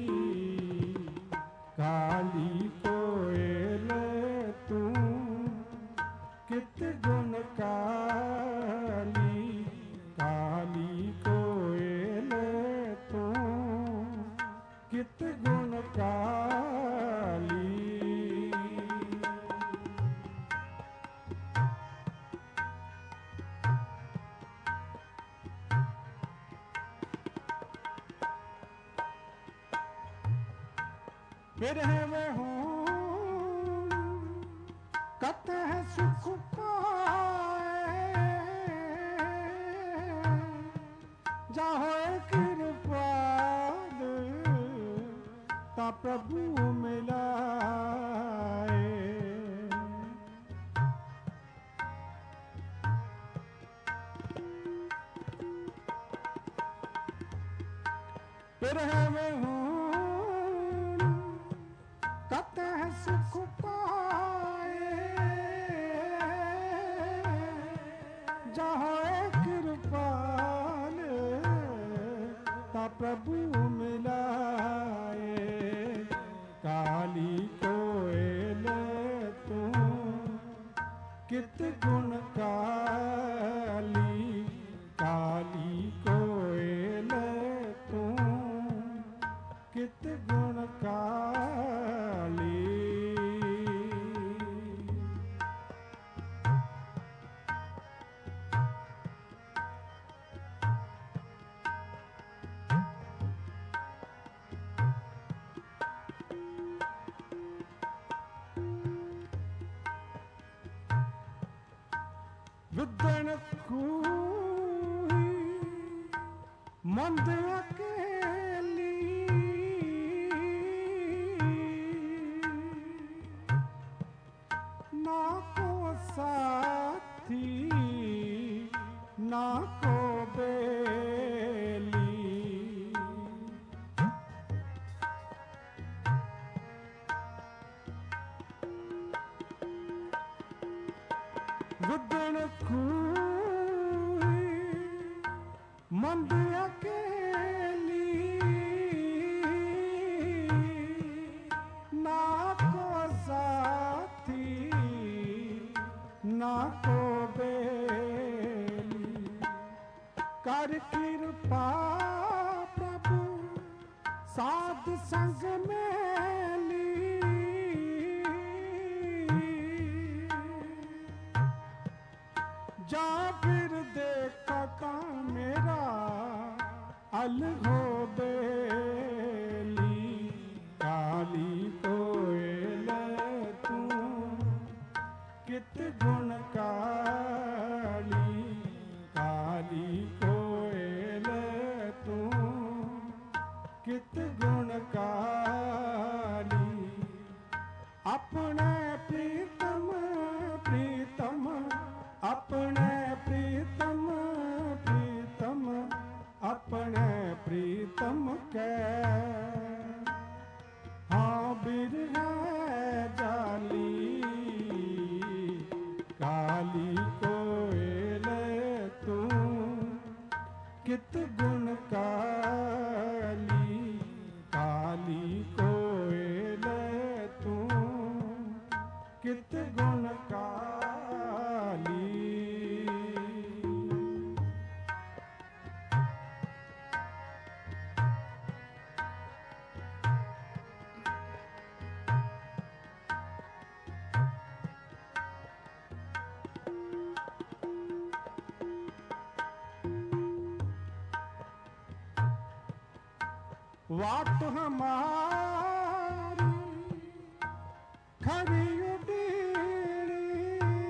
काली कोयल तू कित गुण काली काली कोयल तू कित गुण काली फिर है वे हूँ कत है सुख पाए जाहो कृपाल ता प्रभु मिलाए फिर है वे हूँ कत है सुख पाए जहाँ कृपाल ता प्रभु मिलाए काली कोयल तू कित गुण काली काली कोयल तू कित गुण काली विद्यन खूही मंद अकेली ना को साथी ना को बेली विद्यन खूही मंद अकेली ना को साथी ना को बेली अपने प्रीतम प्रीतम अपने प्रीतम प्रीतम अपने प्रीतम के हाँ बिरह जाली काली कोयल तू कित गुण काली काली कोयल तू कित गुण काली। वाट हमारी खरी उडीरी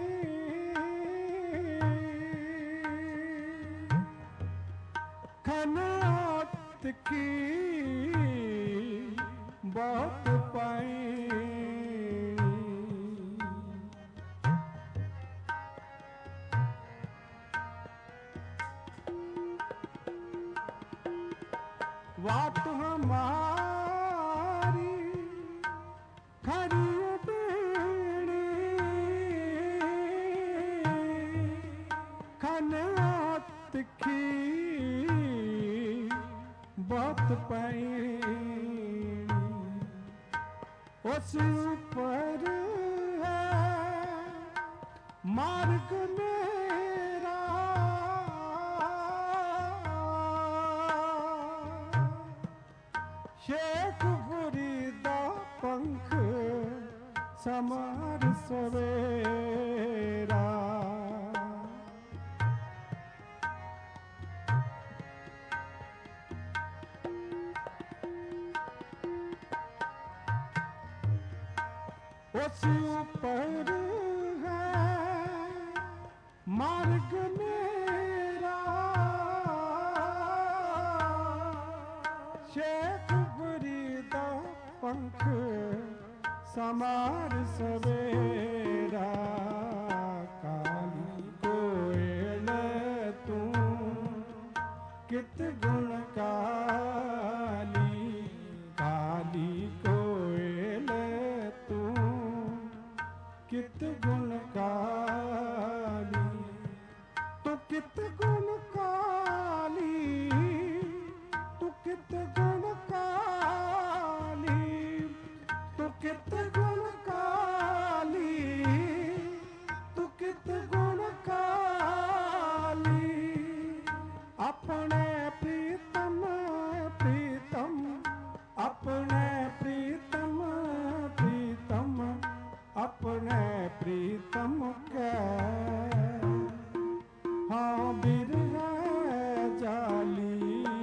खनात की बहुत पाई वाट हमारी खरी उडीरी खनात की बहुत पैनी उस पर है मार्ग मेरा शेख फरीदा पंख समार सवेरा उस पर है मार्ग मेरा शेख फरीदा पंख समार सवेरा काली कोयल तू कित गुण काली काली कोयल तू कित गुण काली तू कित गुण काली तू कित गुण काली तू कित गुण काली तू कित गुण काली अपने प्रीतम प्रीतम अपने प्रीतम प्रीतम अपने प्रीतम के हाँ बिरह जाली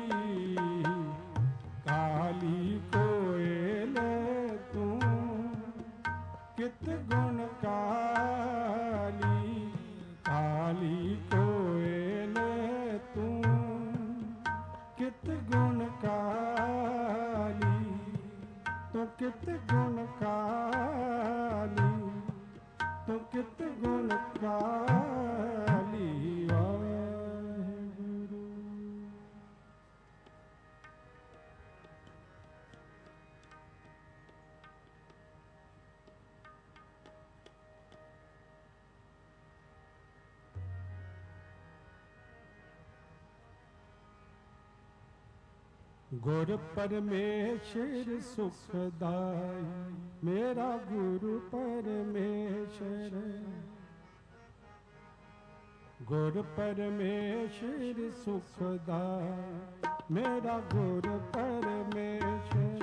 काली कोयल तू कित गुण काली काली कोयल तू कित गुण काली तू कित गुण काली तू कित गुण काली वाहेगुरु। गुरु परमेश्वर सुखदाई मेरा गुरु परमेश्वर गुरु परमेश्वर सुखदाई मेरा गुरु परमेश्वर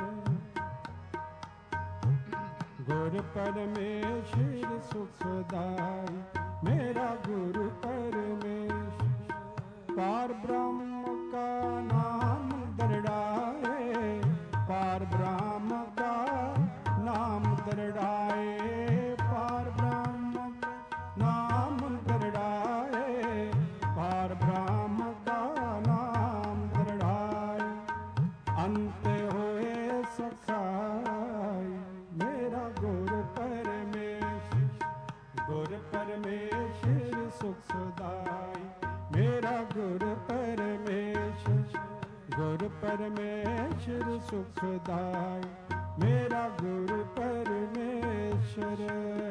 गुरु परमेश्वर सुखदाई मेरा गुरु परमेश्वर पार ब्रह्म का नाम दरड़ाए पार ब्रह्म का नाम दरड़ाए पार ब्रह्म नाम दरड़ाए पार ब्रह्म का नाम दरड़ाए अंत होए सखाई मेरा गुरु परमेश्वर सुखदाई मेरा गुरु परमेश्वर।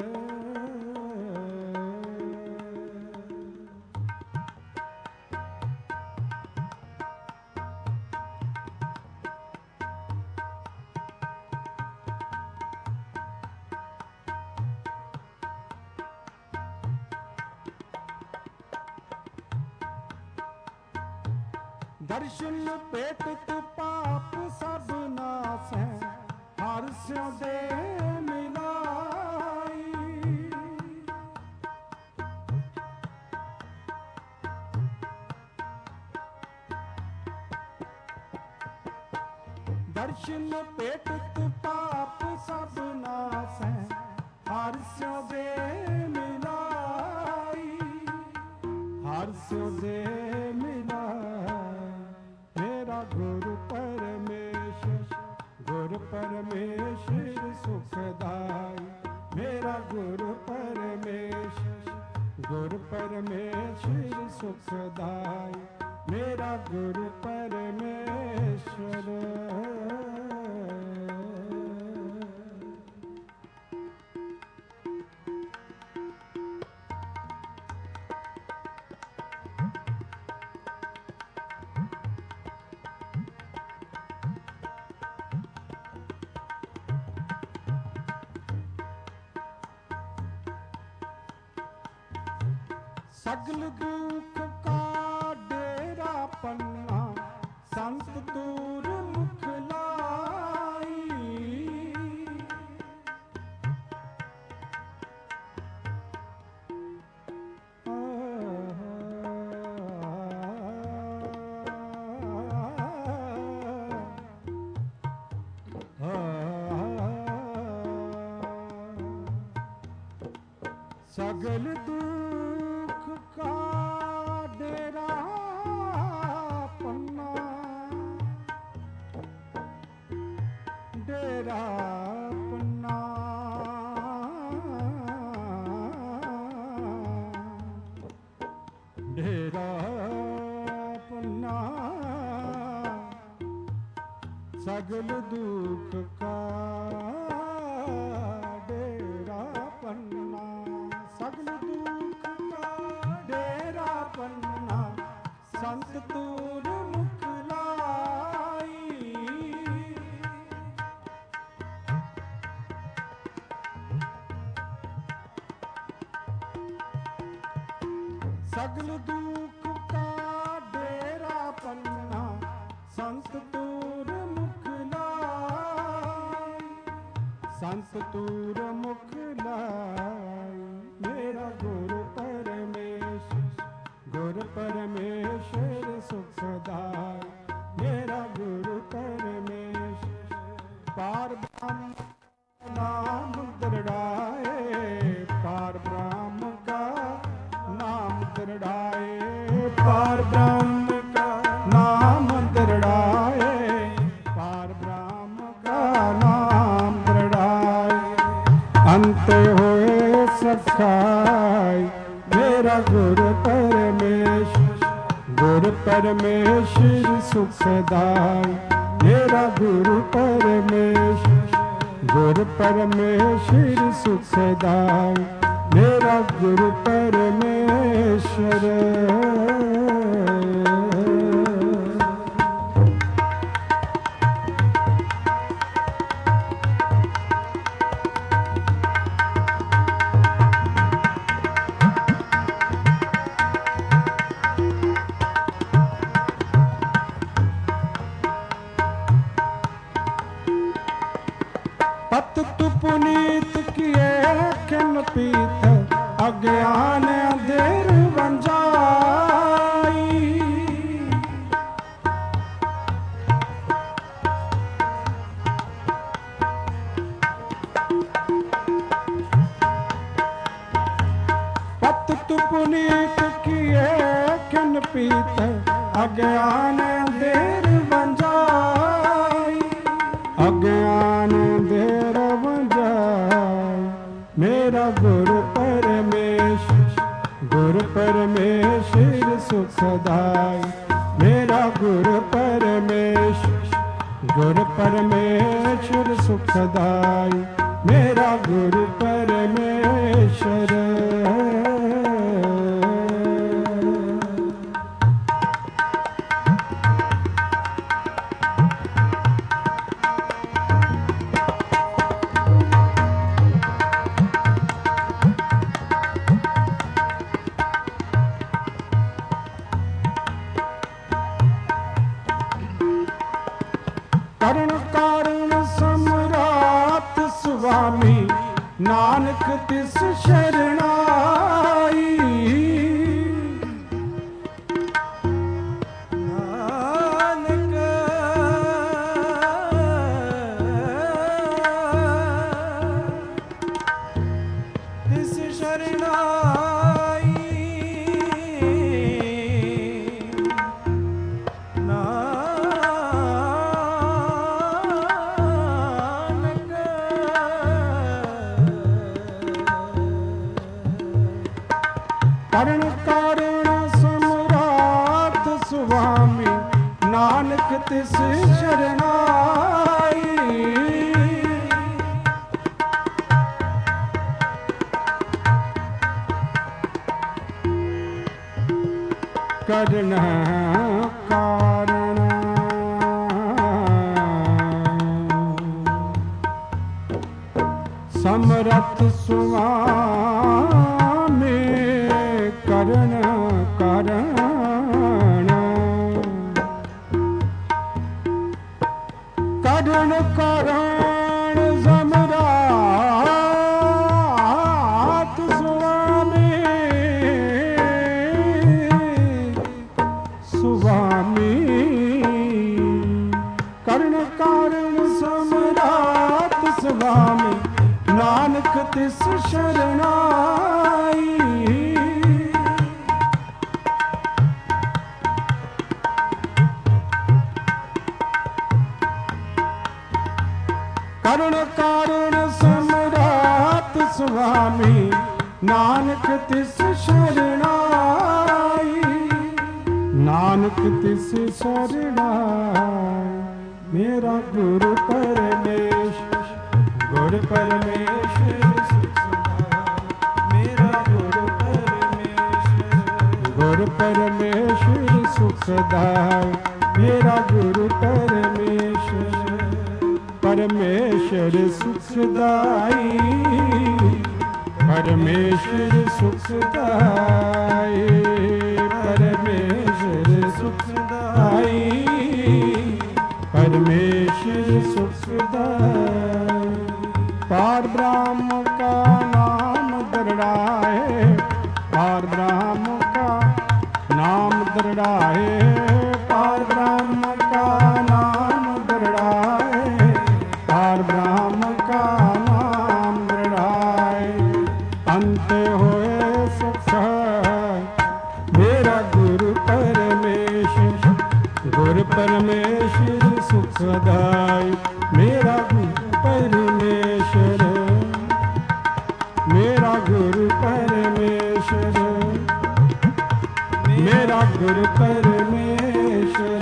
दर्शन पेट तु पाप सब नास है, हर स्यों दे मिलाई। दर्शन पेट तु पाप सब नास है, हर स्यों दे मिलाई, हर स्यों दे गुरु परमेश्वर, गुरु परमेश्वर सुखदाई मेरा गुरु परमेश्वर, गुरु परमेश्वर सुखदाई मेरा गुरु परमेश्वर। सगल दुख का डेरा पन्ना, संत दूर मुख लाई। सगल दुख का डेरा पन्ना, डेरा पन्ना, डेरा पन्ना, सगल दुख का डेरा पन्ना, सगल दुख का डेरा पन्ना, संत दूर मुख लाई। सगल दुख का डेरा पन्ना, संत दूर मुख लाई, संत दूर मुख लाई मेरा गुरु परमेश्वर, गुरु परमेश्वर सुखदाई मेरा गुरु परमेश्वर। पार ब्रह्म नाम दृढ़ाए, पार ब्रह्म का नाम दृढ़ाए, पार ब्रह्म का नाम दृढ़ाए, पार ब्रह्म का नाम दृढ़ाए। अंत होए सखाई मेरा गुरु परमेश्वर, गुरु परमेश्वर सुखदाई मेरा गुरु परमेश्वर, गुरु परमेश्वर सुखदाई मेरा गुरु परमेश्वर। पत तु पुनीत किए खिन पीत, अज्ञान अंधेर बंजाई। पत तु पुनीत किए खिन पीत, अज्ञान अंधेर बंजाई, अज्ञान अंधेर बंजाई मेरा गुरु परमेश्वर, गुरु परमेश्वर सुखदाई मेरा गुरु परमेश्वर, गुरु परमेश्वर सुखदाई, मेरा गुरु परमेश्वर। करण कारण सम्राट स्वामी, नानक तिस शरणाई। नानक तिस शरणाई, करण कारण सम्राट स्वामी, नानक तिस शरणाई। करण कारण समरथ स्वामी, करण कारण करण कारण समराट स्वामी, स्वामी करण कारण समराट स्वामी, नानक तिस शरणाई। करण कारण सम्राट स्वामी, नानक तिस शरणाई, नानक तिस शरणाई। मेरा गुरु परमेश्वर, गुरु परमेश्वर सुखदाई, मेरा गुरु परमेश्वर, गुरु परमेश्वर सुखदाई, मेरा गुरु परमेश्वर, परमेश्वर सुखदाई, परमेश्वर सुखदाई, परमेश्वर सुखदाई, परमेश्वर सुखदाई। पार ब्रह्म का नाम दृढ़ाए, पार ब्रह्म का नाम दृढ़ाए, पार ब्रह्म का नाम दृढ़ाए, पार ब्रह्म का नाम दृढ़ाए। अंत होए सुख मेरा गुरु परमेश्वर, गुरु परमेश्वर सुखदाई, मेरा गुरु परमेश्वर, मेरा गुरु परमेश्वर, मेरा गुरु परमेश्वर।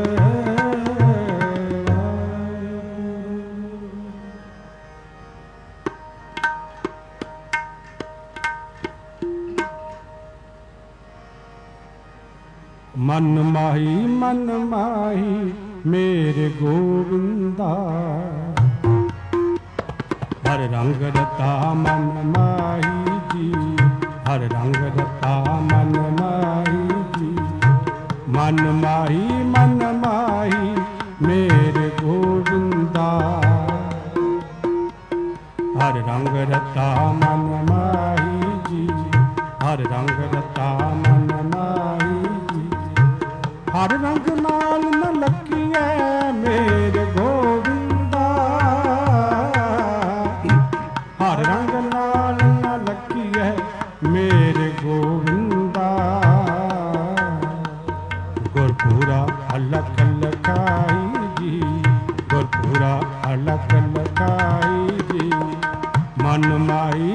मन माही मेरे गोविंदा, हर रंग रता मन माही जी, हर रंग रता मन माही जी। मन माही मेरे गोविंदा, हर रंग रता मन माही जी, हर रंग रता मन माही जी। हर रंग नाल न लकीए मेरे गोविंदा, हर रंग नाल न लकीए मेरे गोविंदा। गुरपुरा अलख लखाई जी, गुरपुरा अलख लखाई जी। मन माही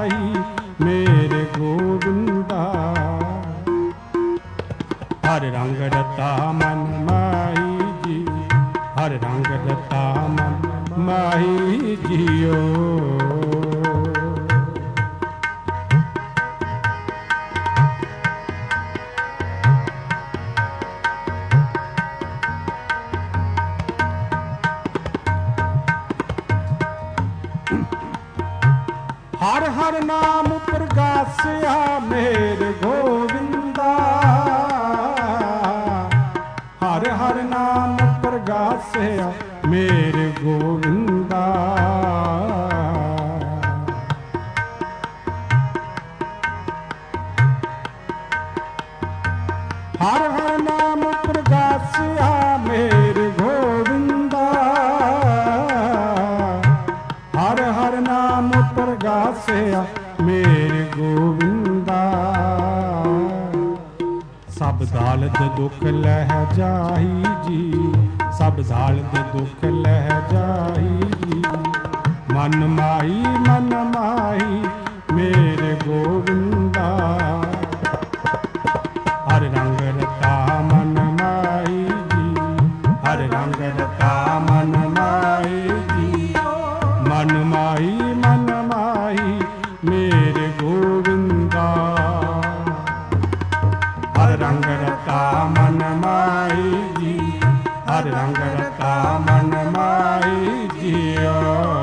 मेरे गोविंदा, हर रंग रंग रता मन माही जी, हर रंग रता मन माही जियो। हर हर नाम प्रगास्या मेरे गोविंदा, हर हर नाम प्रगास्या मेरे गोविंदा। हर हर नाम प्रगास्या मेरे गोविंदा, हर हर नाम प्रगास्या मेरे गोविंदा। सब दालत दुख लह जाही जी, सब दालत दुख लह जाही जी, मन माही मेरे गोविंदा। हर रंग रता मन माही जी, हर रंग रता मन माही जी, मन माही मेरे गोविंदा। हर रंग रता मन माही जी, हर रंग रता मन माही जियो।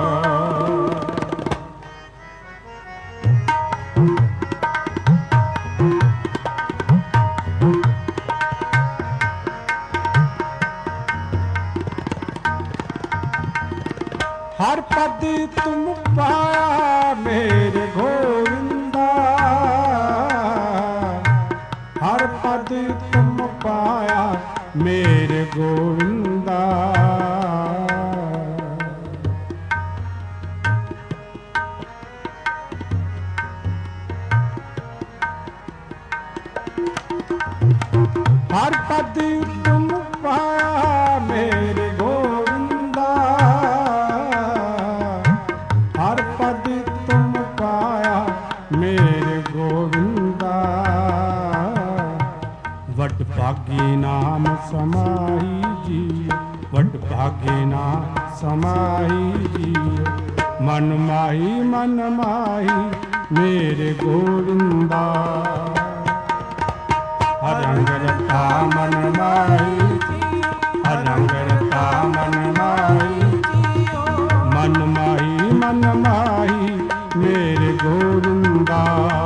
हर पद तुम पाया मेरे गोविंदा, हर पद तुम पाया मेरे गोविंदा। हर पद तुम पाया मेरे गोविंदा, हर पद तुम पाया मेरे गोविंदा। वड भागी नाम समाही जी, वड भागी नाम समाही जी, मन माही मेरे गोविंदा। हर रंग रता मन माही जी, हर रंग रता मन माही जी, मन माही मेरे गोविंदा।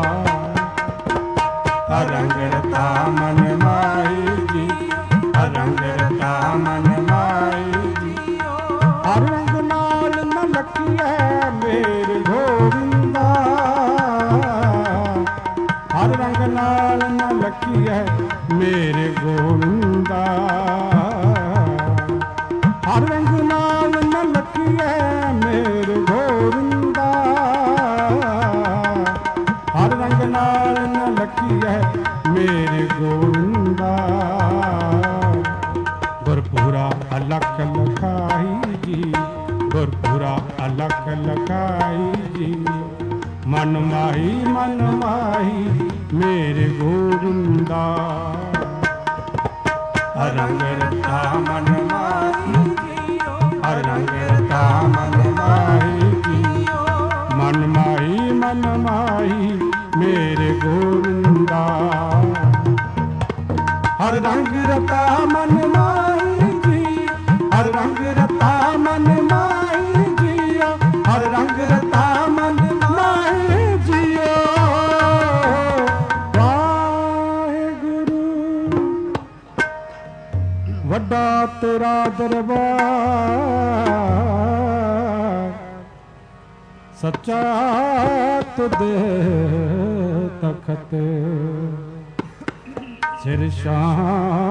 हर रंग रता मन माही जी, हर रंग रता मन माही जी, हर रंग नाल न लखिए मेरे गोविंदा। हर रंग नाल न लखिए मेरे गोविंदा। हर रंग नाल न लखिए मेरे गोविंदा, हर रंग नाल न लखिए मेरे गोविंदा। गुरपुरा अलख लखाई जी, गुरपुरा अलख लखाई जी, मन माही मेरे गोविंदा। हर रंग रता मन माही जी, हर रंग रता मन माही जी, मन माही मेरे गोविंदा। हर रंग रता मन माही जी, हर रंग रता मन माही जियो, हर रंग रता मन माही जियो। वाहिगुरु वड्डा तेरा दरबार, सच्चा तुद तखत, सिर शाह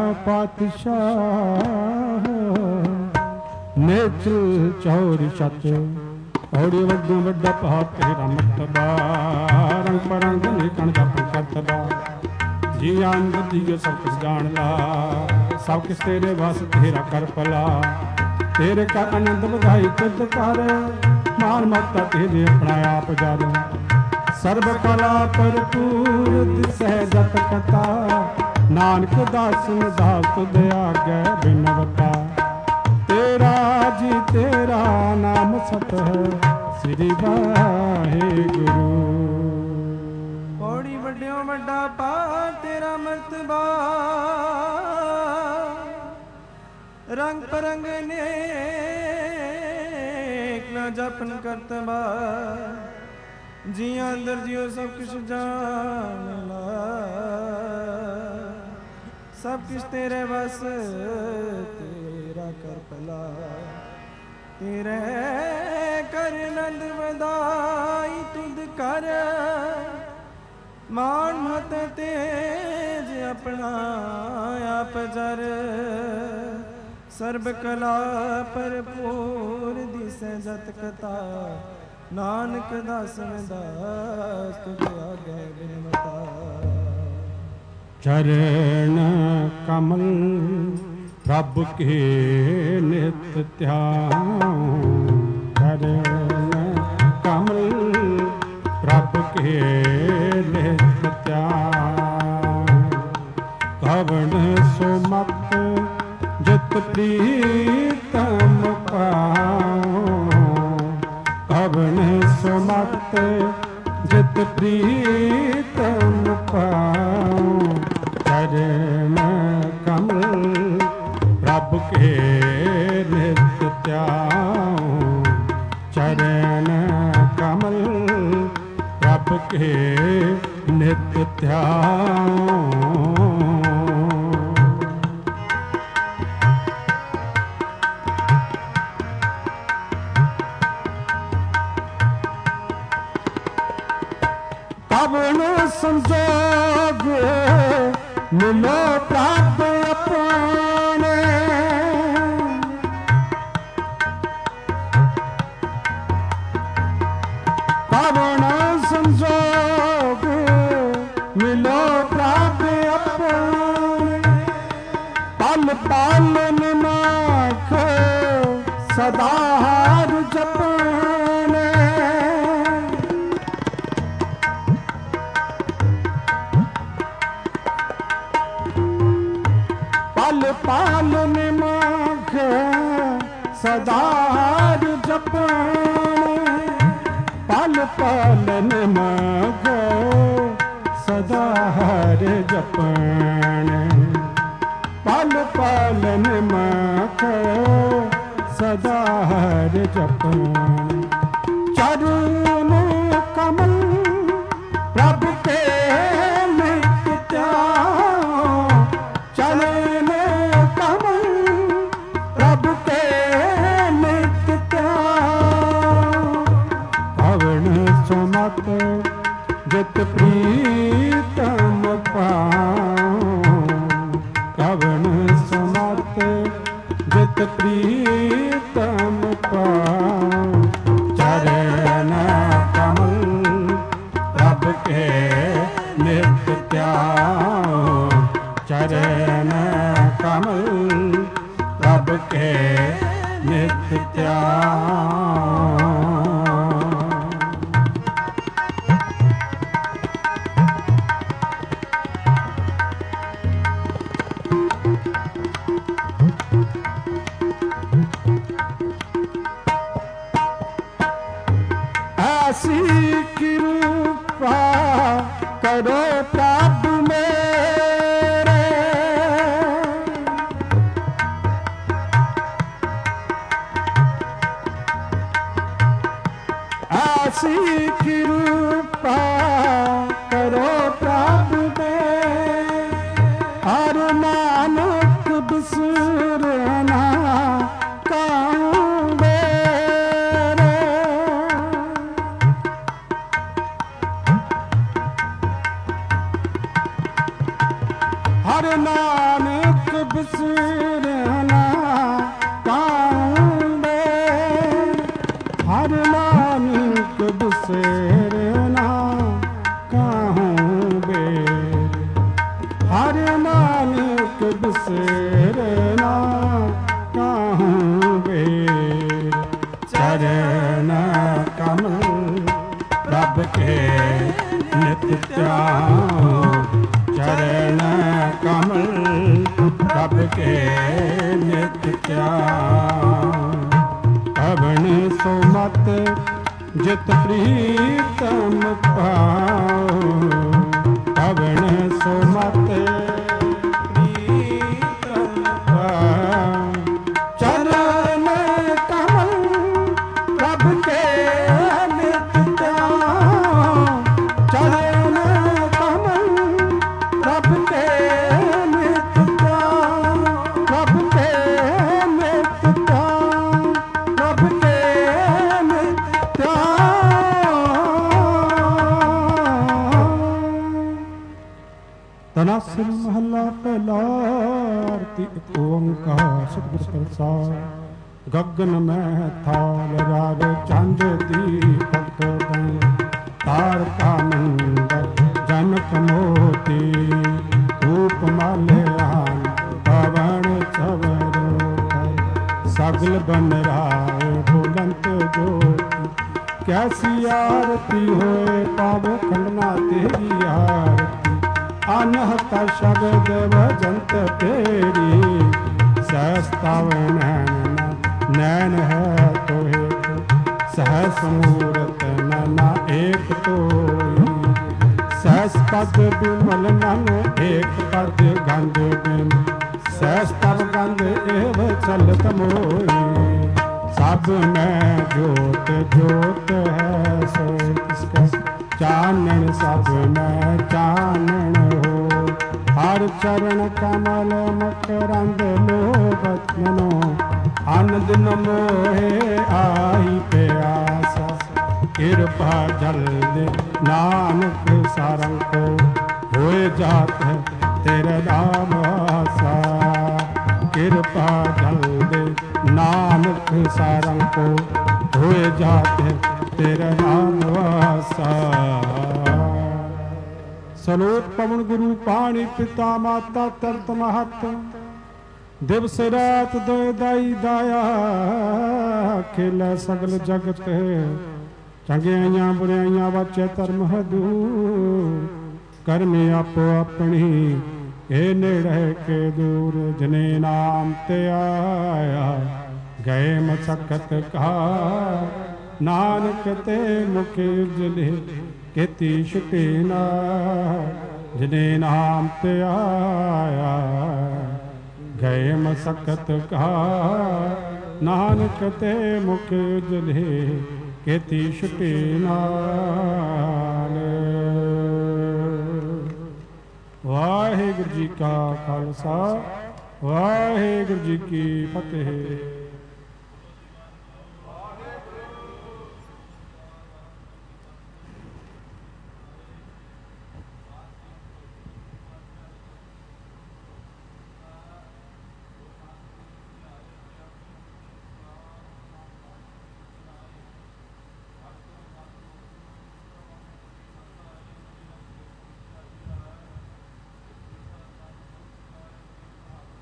पातशाह, नेत्र चौर छत, औड़े वड्डा वड्डा पहाड़ तेरा मर्तबा, रंग परंग निकण दा पंकतबा। जी आनंद दियो सब कुछ जान ला, सब किस तेरे वास तेरा कर भला। तेरे का आनंद बधाई खुद कर, मान ममता तेरे अपना आप जर। सर्व कला भरपूर दिसै जत कथा, ਨਾਨਕ ਦਾਸਨ ਦਾਸ ਤੁਧ ਆਗੈ ਬਿਨਵਤਾ। ਤੇਰਾ ਜੀ ਤੇਰਾ ਨਾਮ ਸਤ ਹੈ ਸ੍ਰੀ ਵਾਹਿਗੁਰੂ। ਪੌੜੀ ਵੱਡਿਓ ਵੱਡਾ ਪਾਰ ਤੇਰਾ ਮਰਤਬਾ, ਰੰਗ ਪਰੰਗ ਨੇਕ ਨਾ ਜਪਨ ਕਰਤਬਾ। ਜੀਆਂ ਅੰਦਰ ਜਿਉ ਸਭ ਕੁਛ ਜਾਣ ਲਾ, ਸਭ ਕੁਛ ਤੇਰੇ ਬਸ ਤੇਰਾ ਕਰ ਭਲਾ। ਤੇਰੇ ਕਰ ਨੰਦ ਵਧਾਈ ਤੁਧ ਕਰ, ਮਾਨ ਮਤ ਤੇਜ ਆਪਣਾ ਆਪ ਜਰ। ਸਰਬ ਕਲਾ ਭਰਪੂਰ ਦਿਸੈ ਜਤ ਕਥਾ, ਨਾਨਕ ਦਾਸਨ ਦਾਸ ਤੁਝ ਆਗੈ ਬਿਨਵਤਾ। ਚਰਨ ਕਮਲ ਪ੍ਰਭ ਕੇ ਨਿਤ ਧਿਆਉ। ਚਰਨ ਕਮਲ ਪ੍ਰਭ ਕੇ ਨਿਤ ਧਿਆਉ। ਕਵਣ ਸੋ ਮਤ ਜਿਤ ਪ੍ਰੀਤਮ ਪਾਉ। ਕਵਣ ਸੋ ਮਤ ਜਿਤ ਪ੍ਰੀਤਮ ਪਾਉ। ਚਰਨ ਕਮਲ ਪ੍ਰਭ ਕੇ ਨਿਤ ਧਿਆਉ। ਚਰਨ ਕਮਲ ਪ੍ਰਭ ਕੇ ਨਿਤ ਧਿਆਉ। ਕਵਣ ਸੰਜੋਗ ਮਿਲੋ ਪ੍ਰਭ ਆਪਣੇ। ਕਵਣ ਸੰਜੋਗ ਮਿਲੋ ਪ੍ਰਭ ਆਪਣੇ। ਪਲ ਪਲ ਨਿਮਖ ਸਦਾ ਹਰ ਜਪਣੇ। ਪਲ ਪਲ ਨਿਮਖ ਸਦਾ ਹਰ ਜਪਣੇ। ਪਲ ਪਲ ਨਿਮਖ ਸਦਾ ਹਰ ਜਪਣੇ। ਪਲ ਪਲ ਨਿਮਖ ਸਦਾ ਹਰ ਜਪਣੇ। ਚਰਨ ਕਮਲ ਪ੍ਰਭ ਕੇ ਨਿਤ ਧਿਆਉ। ਚਰਨ ਕਮਲ ਪ੍ਰਭ ਕੇ ਨਿਤ ਧਿਆਉ। ਕਵਣ ਸੋ ਮਤ ਜਿਤ ਪ੍ਰੀਤਮ ਪਾਉ। ਕਵਣ ਸੋ ਮਤ ਜਿਤ ਪ੍ਰੀਤਮ ਪਾਉ। ਚਰਨ ਕਮਲ ਪ੍ਰਭ ਕੇ ਨਿਤ ਧਿਆਉ। ਚਰਨ ਕਮਲ ਪ੍ਰਭ ਕੇ ਨਿਤ ਧਿਆਉ। ऐसी कृपा करो प्रभ मेरे। ऐसी कृपा करो प्रभ मेरे। हर नानक बिसरना कहूँ मेरे। हर नानक बिसरना कहूँ मेरे। हर नानक बिसरना कहूँ मेरे। हर नानक बिसरना कहूँ मेरे। चरण कमल प्रभ के नित ध्यान। ਚਰਨ ਕਮਲ ਪ੍ਰਭ ਕੇ ਨਿਤ ਧਿਆਨ। ਅਵਣ ਸੋ ਮਤ ਜਿਤ ਪ੍ਰੀਤਮ ਪਾਉ, ਅਵਣ ਸੋ ਮਤ ਪ੍ਰੀਤਮ ਪਾਉ। ਚਰਨ ਕਮਲ ਪ੍ਰਭ ਕੇ ਨਿਤ ਧਿਆਨ, ਚਰਨ ਕਮਲ ਪ੍ਰਭ ਕੇ ਨਿਤ ਧਿਆਨ, ਪ੍ਰਭ ਕੇ ਨਿਤ ਧਿਆਨ, ਪ੍ਰਭ ਕੇ ਨਿਤ ਧਿਆਨ। ਤਨਾਸਰ ਮਹੱਲਾ ਪਹਿਲਾ। ਆਰਤੀ ਇੱਕ ਓੰਕਾਰ ਸਤਿਗੁਰ ਪ੍ਰਸਾਦਿ। ਗਗਨ ਮੈਂ ਥਾਲ ਰਾਗ ਚੰਦ ਦੀਪਕ ਬਨ, ਤਾਰ ਕਾ ਮੰਡਲ ਜਨਕ ਮੋਤੀ। ਧੂਪ ਮਾਲਿਆਨ ਪਵਨ ਚਵਰੋ ਕਰ, ਸਗਲ ਬਨ ਰਾਏ ਬੁਲੰਤ ਜੋਤੀ। ਕੈਸੀ ਆਰਤੀ ਹੋਏ ਪਾਵੋ ਖੰਡਨਾ ਤੇਰੀ ਆਰਤੀ। ਅਨਹਤ ਸ਼ਬਦ ਭਜੰਤ ਤੇਰੀ, ਸਹਸ ਤਵ ਨੈਣ ਨੈਣ ਹੈ ਤੋਹਿ ਕੋ। ਸਹਸ ਮੂਰਤ ਨੈਣਾ ਏਕ ਤੋਈ, ਸਹਸ ਪਦ ਬਿਮਲ ਮਨ ਏਕ ਪਦ ਗੰਧ ਬਿਨ। ਸਹਸ ਤਵ ਗੰਧ ਏਵ ਚਲਤ ਮੋਈ। ਸਭ ਮੈਂ ਜੋਤ ਜੋਤ ਹੈ ਸੋਇ ਤਿਸਕੈ, ਚਾਨਣ ਸਭ ਮੈਂ ਚਾਨਣ ਹੋ। ਹਰ ਚਰਨ ਕਮਲ ਮਕਰੰਦ ਲੋਭਤਨੋ, ਆਨੰਦ ਨ ਮੋਹੇ ਆਈ ਪਿਆਸਾ। ਕਿਰਪਾ ਜਲ ਦੇ ਨਾਨਕ ਸਾਰੰਗ ਕੋ, ਹੋਏ ਜਾਤ ਹੈ ਤੇਰੇ ਨਾਮ ਆਸਾ। ਕਿਰਪਾ ਜਲ ਦੇ ਨਾਨਕ ਸਾਰੰਗ ਕੋ, ਹੋਏ ਜਾਤ ਹੈ ਤੇਰਾ ਨਾਮ ਵਾਸਾ। ਸਲੋਕ ਪਵਨ ਗੁਰੂ ਪਾਣੀ ਪਿਤਾ ਮਾਤਾ ਤਰਤ ਮਹਤ। ਦਿਵਸ ਰਾਤ ਦੋਇ ਦਾਈ ਦਾਇਆ, ਖੇਲੇ ਸਗਲ ਜਗਤ। ਚੰਗਿਆਈਆਂ ਬੁਰਾਈਆਂ ਵਾਚੇ ਧਰਮ ਹਦੂਰ। ਕਰਮੀ ਆਪੋ ਆਪਣੀ ਇਹ ਨੇੜੇ ਕੇ ਦੂਰ। ਜਨੇ ਨਾਮ ਤੇ ਆਇਆ ਗਏ ਮਸਕਤ ਕਾ, ਨਾਨਕ ਤੇ ਮੁਖ ਉਜਲੇ ਕੀਤੀ ਛੁਟੀ ਨਾ। ਜਿਨੇ ਨਾਮ ਤੇ ਆਇਆ ਗਏ ਮਸਕਤ ਕਾ, ਨਾਨਕ ਤੇ ਮੁਖ ਉਜਲੇ ਕੀਤੀ ਛੁਟੀ ਨਾਲ। ਵਾਹਿਗੁਰੂ ਜੀ ਕਾ ਖਾਲਸਾ, ਵਾਹਿਗੁਰੂ ਜੀ ਕੀ ਫਤਿਹ।